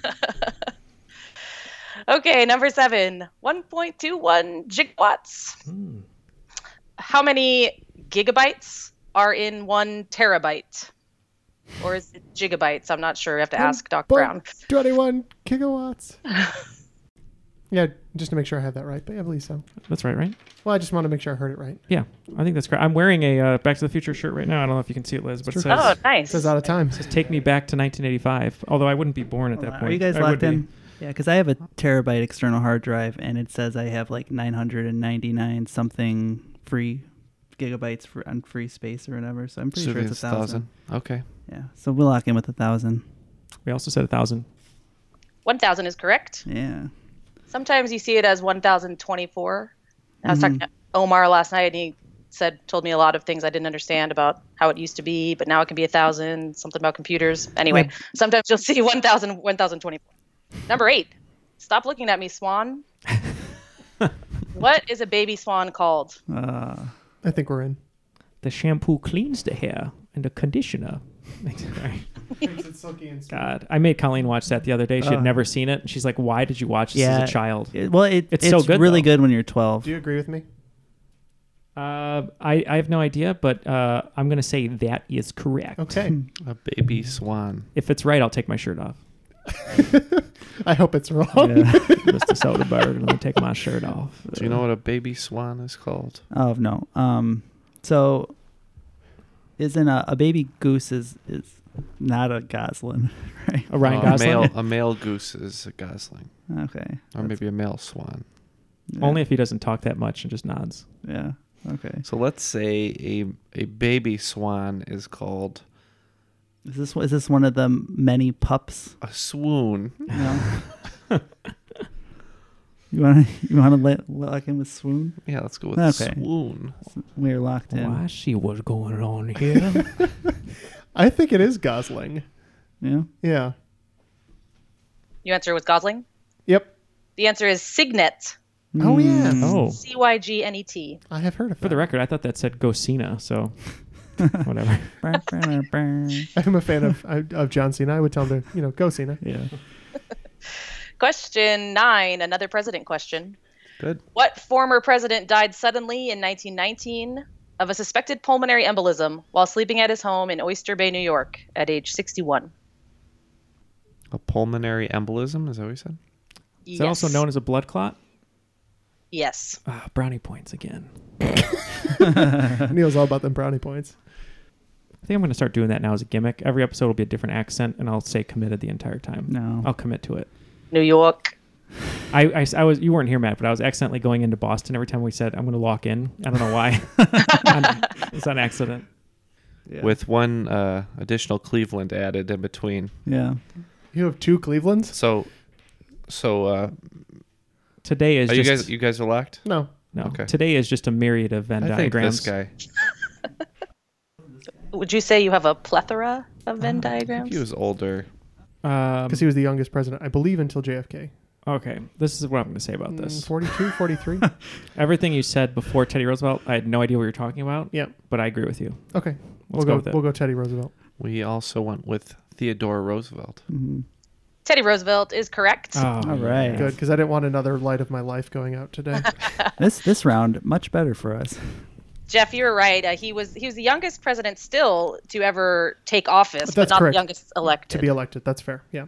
Okay, number seven. one point two one gigawatts. Hmm. How many gigabytes are in one terabyte? Or is it gigabytes? I'm not sure. I have to ask Doc Brown. twenty-one gigawatts. Yeah, just to make sure I have that right. But yeah, I believe so. That's right, right? Well, I just want to make sure I heard it right. Yeah, I think that's great. I'm wearing a uh, Back to the Future shirt right now. I don't know if you can see it, Liz, but it true. says, Oh, nice. It says out of time. it says "Take me back to nineteen eighty-five." Although I wouldn't be born at that Hold on. point. Are you guys I would locked be. in? Yeah, because I have a terabyte external hard drive, and it says I have like nine hundred ninety-nine something free gigabytes for on free space or whatever. So I'm pretty So sure it's a it's thousand. Okay. Yeah, so we'll lock in with a thousand. We also said a thousand. one thousand is correct. Yeah. Sometimes you see it as one thousand twenty-four. I was Mhm. talking to Omar last night, and he said, told me a lot of things I didn't understand about how it used to be, but now it can be a thousand, something about computers. Anyway, Yeah. sometimes you'll see one thousand, one thousand twenty-four. Number eight, stop looking at me, Swan. What is a baby swan called? Uh, I think we're in. The shampoo cleans the hair, and the conditioner makes it right. Makes it silky and smooth. God, I made Colleen watch that the other day. She had Uh. never seen it. And she's like, "Why did you watch this yeah. as a child?" It- well, it, it's, it's, so good. really though. good when you're twelve. Do you agree with me? Uh, I I have no idea, but uh, I'm gonna say that is correct. Okay. A baby swan. If it's right, I'll take my shirt off. I hope it's wrong. Yeah. Mister Soderbergh, let me take my shirt off. Do you know what a baby swan is called? Oh no. Um. So, isn't a, a baby goose is is not a gosling, right? A Ryan Uh, Gosling? A male, a male goose is a gosling. Okay. Or maybe a male swan. Yeah. Only if he doesn't talk that much and just nods. Yeah. Okay. So let's say a a baby swan is called Is this is this one of the many pups? a swoon. No. You want to you want to let lock in with swoon? Yeah, let's go with Okay. swoon. We're locked in. Oh, I see what's going on here. I think it is Gosling. Yeah. Yeah. You answer with Gosling? Yep. The answer is Cygnet. Oh yeah. Oh, C Y G N E T. I have heard of for the that. record, I thought that said Gosina, so whatever. I'm a fan of of John Cena. I would tell him to, you know, go Cena. Yeah. Question nine, another president question. Good. What former president died suddenly in nineteen nineteen of a suspected pulmonary embolism while sleeping at his home in Oyster Bay, New York, at age sixty-one? A pulmonary embolism, is that what you said? Is that also known as a blood clot? Yes. Ah, brownie points again. Neil's all about them brownie points. I think I'm going to start doing that now as a gimmick. Every episode will be a different accent, and I'll say committed the entire time. No. I'll commit to it. New York. I, I, I was you weren't here, Matt, but I was accidentally going into Boston every time we said I'm going to lock in. I don't know why. It's on accident. Yeah. With one uh, additional Cleveland added in between. Yeah. You have two Clevelands? So, so uh, Today is are you just guys you guys are locked? No. no. Okay. Today is just a myriad of Venn I think diagrams. this guy. Would you say you have a plethora of Venn I diagrams? think he was older. Um, Because he was the youngest president, I believe, until J F K. okay, this is what I'm going to say about Mm, this. forty-two, forty-three. Everything you said before Teddy Roosevelt, I had no idea what you were talking about. Yep. But I agree with you. Okay. Let's we'll go go. with it. We'll go Teddy Roosevelt. We also went with Theodore Roosevelt. Mm-hmm. Teddy Roosevelt is correct. Oh, All right. Good, because I didn't want another light of my life going out today. This this round much better for us. Jeff, you were right. Uh, he was he was the youngest president still to ever take office, but That's not correct. the youngest elected. To be elected. That's fair. Yeah.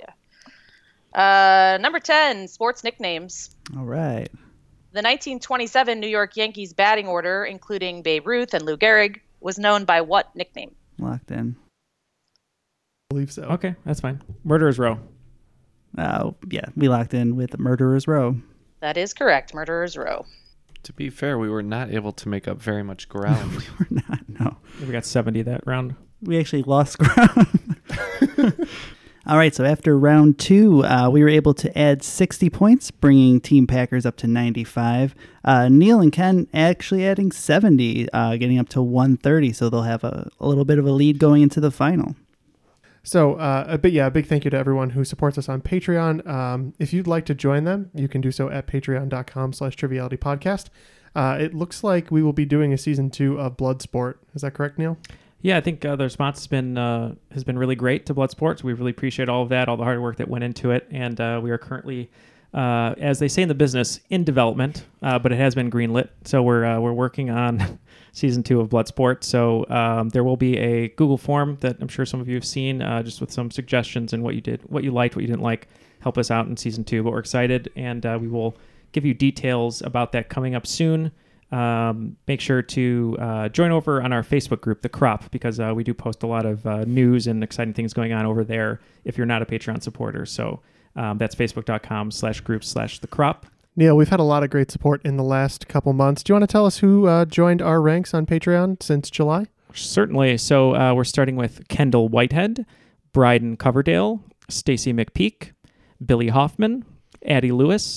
Uh, number ten, sports nicknames. All right. The nineteen twenty-seven New York Yankees batting order, including Babe Ruth and Lou Gehrig, was known by what nickname? Locked in. I believe so. Okay, that's fine. Murderer's Row. Oh, yeah. We locked in with Murderer's Row. That is correct. Murderer's Row. To be fair, we were not able to make up very much ground. We're not. No. We got seventy that round. We actually lost ground. All right, so after round two, uh, we were able to add sixty points, bringing Team Packers up to ninety-five. Uh, Neil and Ken actually adding seventy, uh, getting up to one thirty, so they'll have a, a little bit of a lead going into the final. So, uh, a big, yeah, a big thank you to everyone who supports us on Patreon. Um, if you'd like to join them, you can do so at patreon.com slash triviality podcast. Uh, it looks like we will be doing a season two of Bloodsport. Is that correct, Neil? Yeah, I think uh, the response has been uh, has been really great to Bloodsport. So we really appreciate all of that, all the hard work that went into it, and uh, we are currently, uh, as they say in the business, in development. Uh, but it has been greenlit, so we're uh, we're working on season two of Bloodsport. So um, there will be a Google form that I'm sure some of you have seen, uh, just with some suggestions and what you did, what you liked, what you didn't like. Help us out in season two. But we're excited, and uh, we will give you details about that coming up soon. Um, make sure to uh, join over on our Facebook group, The Crop, because uh, we do post a lot of uh, news and exciting things going on over there if you're not a Patreon supporter. So um, that's facebook.com slash group slash The Crop. Neil, we've had a lot of great support in the last couple months. Do you want to tell us who uh, joined our ranks on Patreon since July? Certainly. So uh, we're starting with Kendall Whitehead, Bryden Coverdale, Stacy McPeak, Billy Hoffman, Addie Lewis,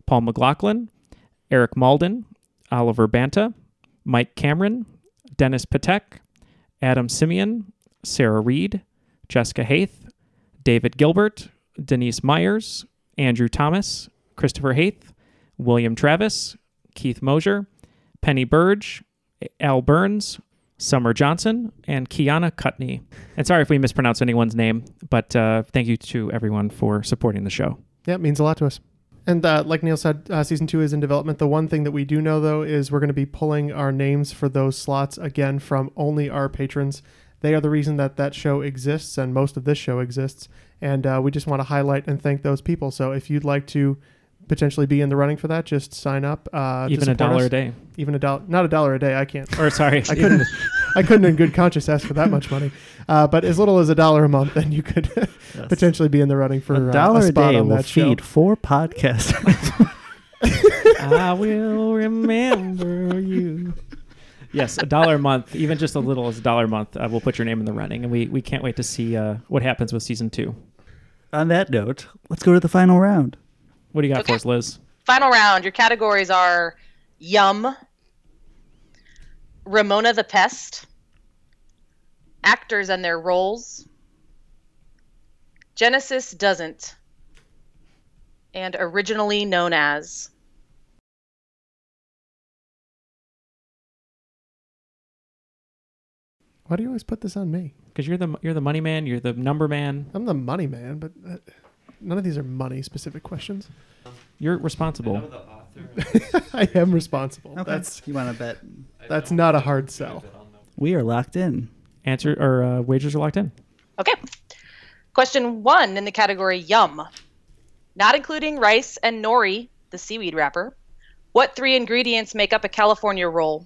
Paul McLaughlin, Eric Malden, Oliver Banta, Mike Cameron, Dennis Patek, Adam Simeon, Sarah Reed, Jessica Haith, David Gilbert, Denise Myers, Andrew Thomas, Christopher Haith, William Travis, Keith Mosier, Penny Burge, Al Burns, Summer Johnson, and Kiana Cutney. And sorry if we mispronounce anyone's name, but uh, thank you to everyone for supporting the show. Yeah, it means a lot to us. And uh, like Neil said, uh, season two is in development. The one thing that we do know, though, is we're going to be pulling our names for those slots again from only our patrons. They are the reason that that show exists and most of this show exists. And uh, we just want to highlight and thank those people. So if you'd like to potentially be in the running for that, just sign up. Uh, Even a dollar us. a day. Even a dollar, not a dollar a day. I can't. Or sorry, I couldn't. I couldn't, in good conscience, ask for that much money. Uh, but as little as a dollar a month, then you could yes. potentially be in the running for a dollar uh, a, spot a day on will that feed show. four podcasts. I will remember you. Yes, a dollar a month, even just a little as a dollar a month, uh, we'll put your name in the running, and we, we can't wait to see uh, what happens with season two. On that note, let's go to the final round. What do you got okay. for us, Liz? Final round. Your categories are Yum, Ramona the Pest, Actors and Their Roles, Genesis Doesn't, and Originally Known As. Why do you always put this on me? Because you're the you're the money man, you're the number man. I'm the money man, but uh, none of these are money-specific questions. You're responsible. I am responsible. Okay. That's you want to bet? That's not a hard sell. We are locked in. Answer or uh, wagers are locked in. Okay. Question one in the category Yum. Not including rice and nori, the seaweed wrapper, what three ingredients make up a California roll?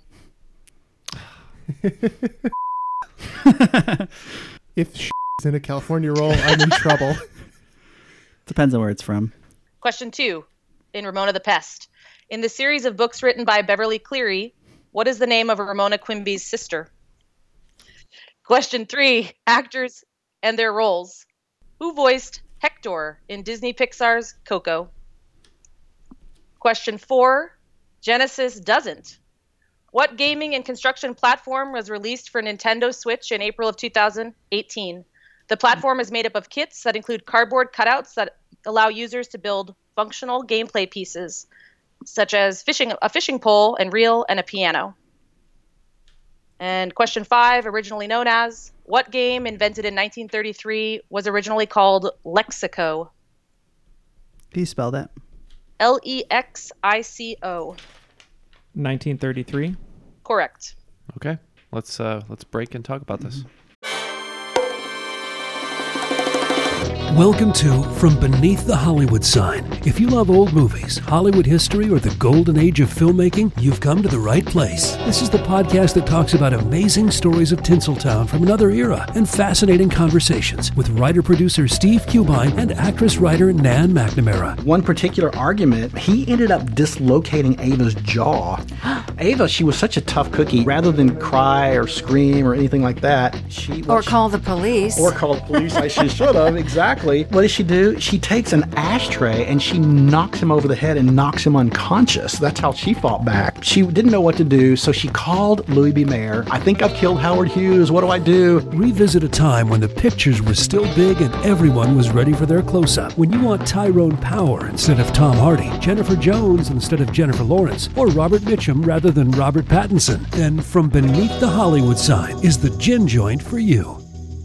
If sh- is in a California roll, I'm in trouble. Depends on where it's from. Question two, in Ramona the Pest. In the series of books written by Beverly Cleary, what is the name of Ramona Quimby's sister? Question three, actors and their roles. Who voiced Hector in Disney Pixar's Coco? Question four, Genesis Doesn't. What gaming and construction platform was released for Nintendo Switch in April of two thousand eighteen? The platform is made up of kits that include cardboard cutouts that allow users to build functional gameplay pieces, such as fishing, a fishing pole and reel and a piano. And question five, originally known as, what game invented in nineteen thirty-three was originally called Lexico? Can you spell that? L E X I C O. nineteen thirty-three. Correct. Okay, let's uh, let's break and talk about this. Welcome to From Beneath the Hollywood Sign. If you love old movies, Hollywood history, or the golden age of filmmaking, you've come to the right place. This is the podcast that talks about amazing stories of Tinseltown from another era and fascinating conversations with writer-producer Steve Cubine and actress-writer Nan McNamara. One particular argument, he ended up dislocating Ava's jaw. Ava, she was such a tough cookie. Rather than cry or scream or anything like that, she... Or call the police. Or call the police like she should have, exactly. What does she do? She takes an ashtray and she knocks him over the head and knocks him unconscious. That's how she fought back. She didn't know what to do, so she called Louis B. Mayer. I think I've killed Howard Hughes. What do I do? Revisit a time when the pictures were still big and everyone was ready for their close-up. When you want Tyrone Power instead of Tom Hardy, Jennifer Jones instead of Jennifer Lawrence, or Robert Mitchum rather than Robert Pattinson, then From Beneath the Hollywood Sign is the gin joint for you.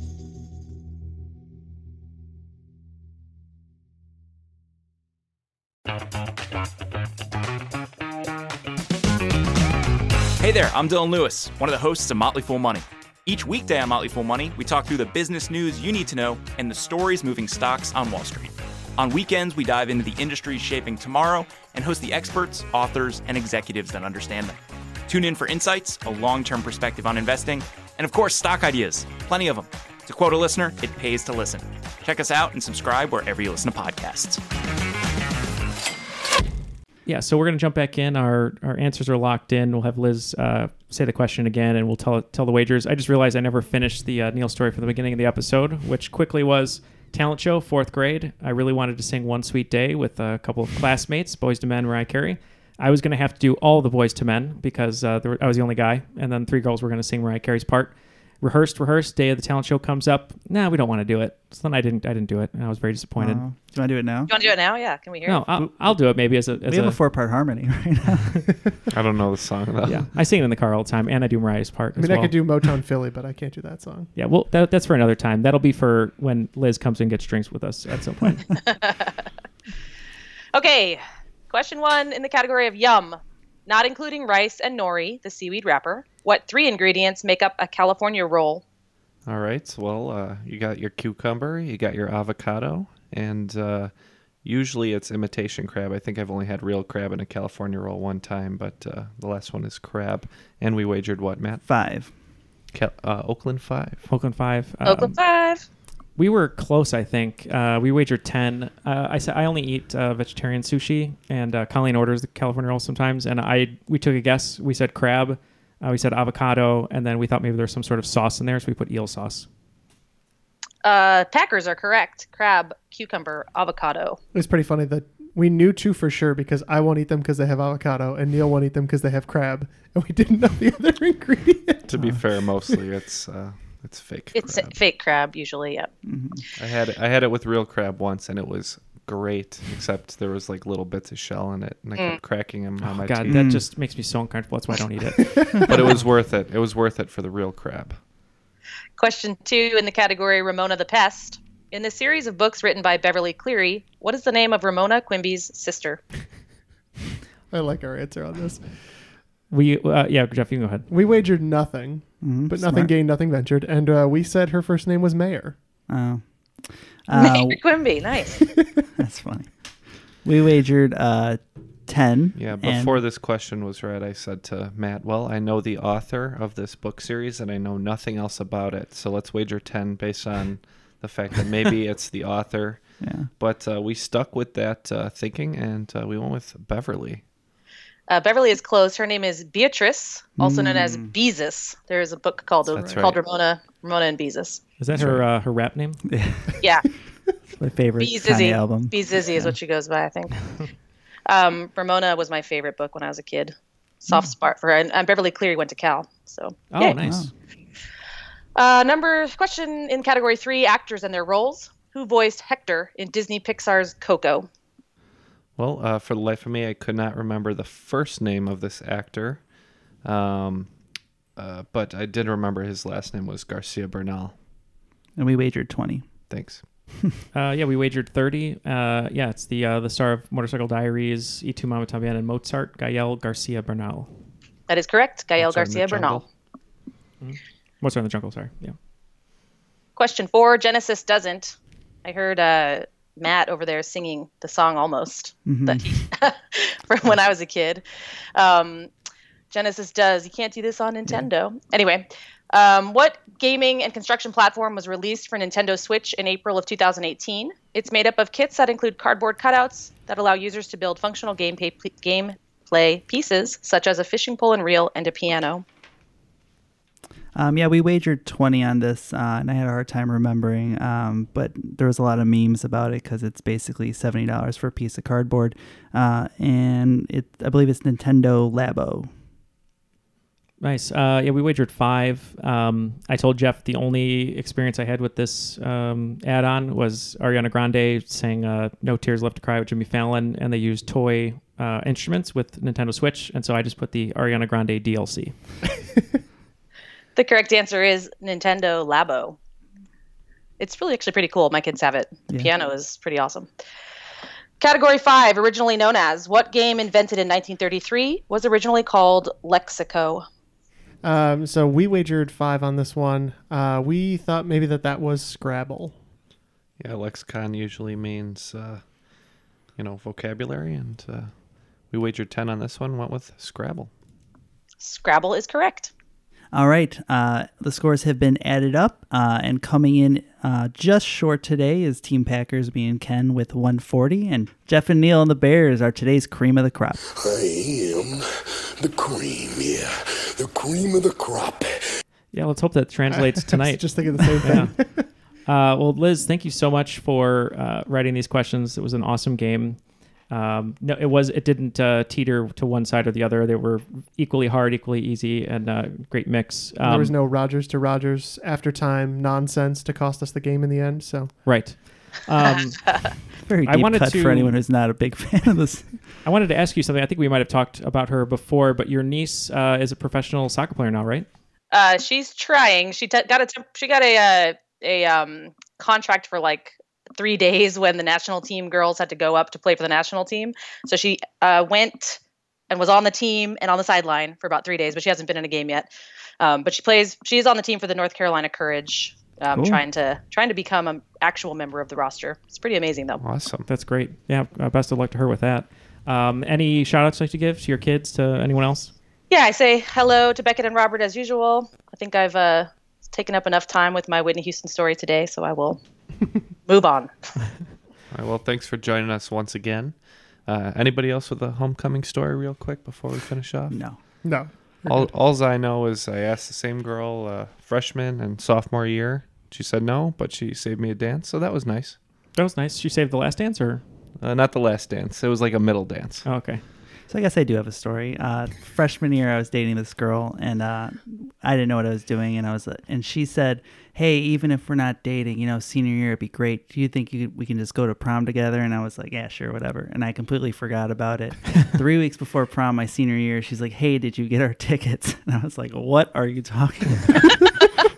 Hey there, I'm Dylan Lewis, one of the hosts of Motley Fool Money. Each weekday on Motley Fool Money, we talk through the business news you need to know and the stories moving stocks on Wall Street. On weekends, we dive into the industries shaping tomorrow and host the experts, authors, and executives that understand them. Tune in for insights, a long-term perspective on investing, and of course, stock ideas. Plenty of them. To quote a listener, it pays to listen. Check us out and subscribe wherever you listen to podcasts. yeah, so we're going to jump back in. Our our answers are locked in. We'll have Liz uh, say the question again, and we'll tell tell the wagers. I just realized I never finished the uh, Neil story from the beginning of the episode, which quickly was talent show, fourth grade. I really wanted to sing One Sweet Day with a couple of classmates, Boys to Men, Mariah Carey. I was going to have to do all the Boys to Men because uh, there, I was the only guy, and then three girls were going to sing Mariah Carey's part. Rehearsed, rehearsed. Day of the talent show comes up. Nah, we don't want to do it. So then I didn't. I didn't do it, and I was very disappointed. Oh. Do you want to do it now? You want to do it now? Yeah. Can we hear No, it? I'll, I'll do it maybe as a. As we have a, a four-part harmony right now. I don't know the song though. Yeah, I sing it in the car all the time, and I do Mariah's part. I mean, as well. I could do Motown Philly, but I can't do that song. Yeah, well, that, that's for another time. That'll be for when Liz comes and gets drinks with us at some point. Okay. Question one in the category of yum. Not including rice and nori, the seaweed wrapper. What three ingredients make up a California roll? All right. Well, uh, you got your cucumber, you got your avocado, and uh, usually it's imitation crab. I think I've only had real crab in a California roll one time, but uh, the last one is crab. And we wagered what, Matt? Five. Cal- uh, Oakland five. Oakland five. Oakland five. We were close, I think. Uh, we wagered ten. Uh, I said I only eat uh, vegetarian sushi, and uh, Colleen orders the California roll sometimes. And I we took a guess. We said crab. Uh, we said avocado, and then we thought maybe there's some sort of sauce in there, so we put eel sauce. Uh, Packers are correct. Crab, cucumber, avocado. It's pretty funny that we knew two for sure because I won't eat them because they have avocado, and Neil won't eat them because they have crab, and we didn't know the other ingredient. To be fair, mostly it's uh, it's fake. It's crab. fake crab usually. Yeah. I had it, I had it with real crab once, and it was great, except there was like little bits of shell in it, and I Mm. kept cracking them on Oh my God, teeth. that just makes me so uncomfortable. That's why I don't eat it. But it was worth it. It was worth it for the real crab. Question two in the category Ramona the Pest. In the series of books written by Beverly Cleary, what is the name of Ramona Quimby's sister? I like our answer on this. We uh, yeah, Jeff, you can go ahead. We wagered nothing, Mhm, but nothing smart. gained, nothing ventured, and uh, we said her first name was Mayor. Oh. Uh, Mayor Quimby, nice. That's funny. We wagered uh, ten. Yeah, and- before this question was read, I said to Matt, well, I know the author of this book series, and I know nothing else about it, so let's wager ten based on the fact that maybe it's the author. Yeah. But uh, we stuck with that uh, thinking, and uh, we went with Beverly. Uh, Beverly is close. Her name is Beatrice, also known as Mm. Beezus. There is a book called That's called right. Ramona Ramona and Beezus. Is that her uh, her rap name? Yeah. My favorite Bee Kanye Zizzy. album. Bee Zizzy is what she goes by, I think. um, Ramona was my favorite book when I was a kid. Soft spot for her. And, and Beverly Cleary went to Cal. So, Oh, yay. nice. Uh, number question in category three: actors and their roles. Who voiced Hector in Disney Pixar's Coco? Well, uh, for the life of me, I could not remember the first name of this actor, um, uh, but I did remember his last name was Garcia Bernal. And we wagered twenty. Thanks. Uh, yeah, we wagered thirty. Uh, yeah, it's the uh, the star of Motorcycle Diaries, Y Tu Mama Tambien, and Mozart, Gael Garcia Bernal. That is correct. Gael Mozart in the Garcia Bernal. Jungle. Mozart in the Jungle, sorry. Yeah. Question four: Genesis doesn't. I heard uh, Matt over there singing the song almost Mhm. that he from when I was a kid. Um, Genesis does. You can't do this on Nintendo. Anyway, um, what gaming and construction platform was released for Nintendo Switch in April of two thousand eighteen? It's made up of kits that include cardboard cutouts that allow users to build functional game pay, game play pieces such as a fishing pole and reel and a piano. Um, yeah, we wagered twenty on this, uh, and I had a hard time remembering, um, but there was a lot of memes about it because it's basically seventy dollars for a piece of cardboard, uh, and it I believe it's Nintendo Labo. Nice. Uh, yeah, we wagered five. Um, I told Jeff the only experience I had with this um, add-on was Ariana Grande sang uh, No Tears Left to Cry with Jimmy Fallon, and they used toy uh, instruments with Nintendo Switch, and so I just put the Ariana Grande D L C. The correct answer is Nintendo Labo. It's really actually pretty cool. My kids have it. The Yeah. piano is pretty awesome. Category five, originally known as, what game invented in nineteen thirty-three was originally called Lexico? Um, so we wagered five on this one. Uh, we thought maybe that that was Scrabble. Yeah, lexicon usually means, uh, you know, vocabulary, and uh, we wagered ten on this one, went with Scrabble. Scrabble is correct. All right. Uh, the scores have been added up, uh, and coming in uh, just short today is Team Packers being Ken with one forty, and Jeff and Neil and the Bears are today's cream of the crop. I am the cream, yeah. The cream of the crop. Yeah, let's hope that translates tonight. I was just thinking the same thing. Yeah. Uh, well, Liz, thank you so much for uh, writing these questions. It was an awesome game. Um, no, it was. It didn't uh, teeter to one side or the other. They were equally hard, equally easy, and uh, great mix. Um, there was no Rogers to Rogers after time nonsense to cost us the game in the end. So right. Um, Very deep I wanted cut to, for anyone who's not a big fan of this. I wanted to ask you something. I think we might have talked about her before, but your niece uh, is a professional soccer player now, right? Uh, she's trying. She t- got a temp- she got a uh, a um, contract for like three days when the national team girls had to go up to play for the national team. So she uh, went and was on the team and on the sideline for about three days, but she hasn't been in a game yet. Um, but she plays. She's on the team for the North Carolina Courage, um, Cool. trying to trying to become an actual member of the roster. It's pretty amazing, though. Awesome. That's great. Yeah, uh, best of luck to her with that. Um, any shout outs you'd like to give to your kids, to anyone else? Yeah, I say hello to Beckett and Robert as usual. I think I've uh, taken up enough time with my Whitney Houston story today, so I will move on. All right, well, thanks for joining us once again. Uh, anybody else with a homecoming story real quick before we finish off? No. No. All alls I know is I asked the same girl uh, freshman and sophomore year. She said no, but she saved me a dance, so that was nice. That was nice. She saved the last dance, or? Uh, not the last dance. It was like a middle dance. Oh, okay. So I guess I do have a story. Uh, freshman year, I was dating this girl, and uh, I didn't know what I was doing, and I was, uh, and she said, "Hey, even if we're not dating, you know, senior year, it'd be great. Do you think you could, we can just go to prom together?" And I was like, "Yeah, sure, whatever." And I completely forgot about it. Three weeks before prom, my senior year, she's like, "Hey, did you get our tickets?" And I was like, "What are you talking about?"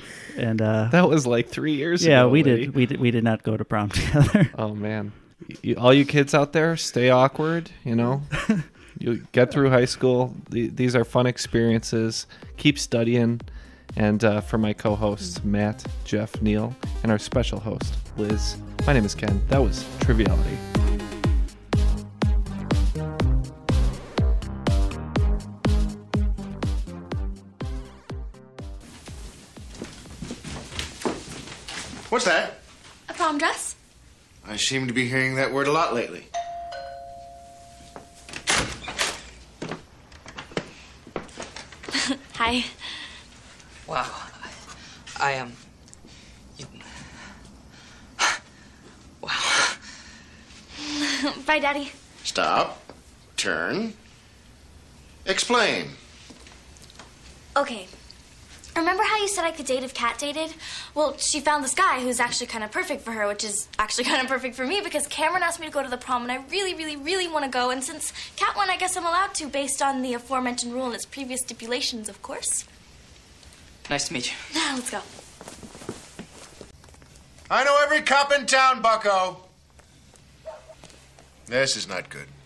And uh, that was like three years yeah, ago. Yeah, we lady. did. We did. We did not go to prom together. Oh man. You, all you kids out there, stay awkward, you know. You get through high school. These are fun experiences. Keep studying. And uh, for my co-hosts, Matt, Jeff, Neil, and our special host, Liz, my name is Ken. That was Triviality. What's that? A prom dress? I seem to be hearing that word a lot lately. Hi. Wow. I am. Um, you... Wow. Bye, Daddy. Stop. Turn. Explain. Okay. Remember how you said I could date if Kat dated? Well, she found this guy who's actually kind of perfect for her, which is actually kind of perfect for me because Cameron asked me to go to the prom, and I really, really, really want to go. And since Kat won, I guess I'm allowed to, based on the aforementioned rule and its previous stipulations, of course. Nice to meet you. Let's go. I know every cop in town, bucko. This is not good.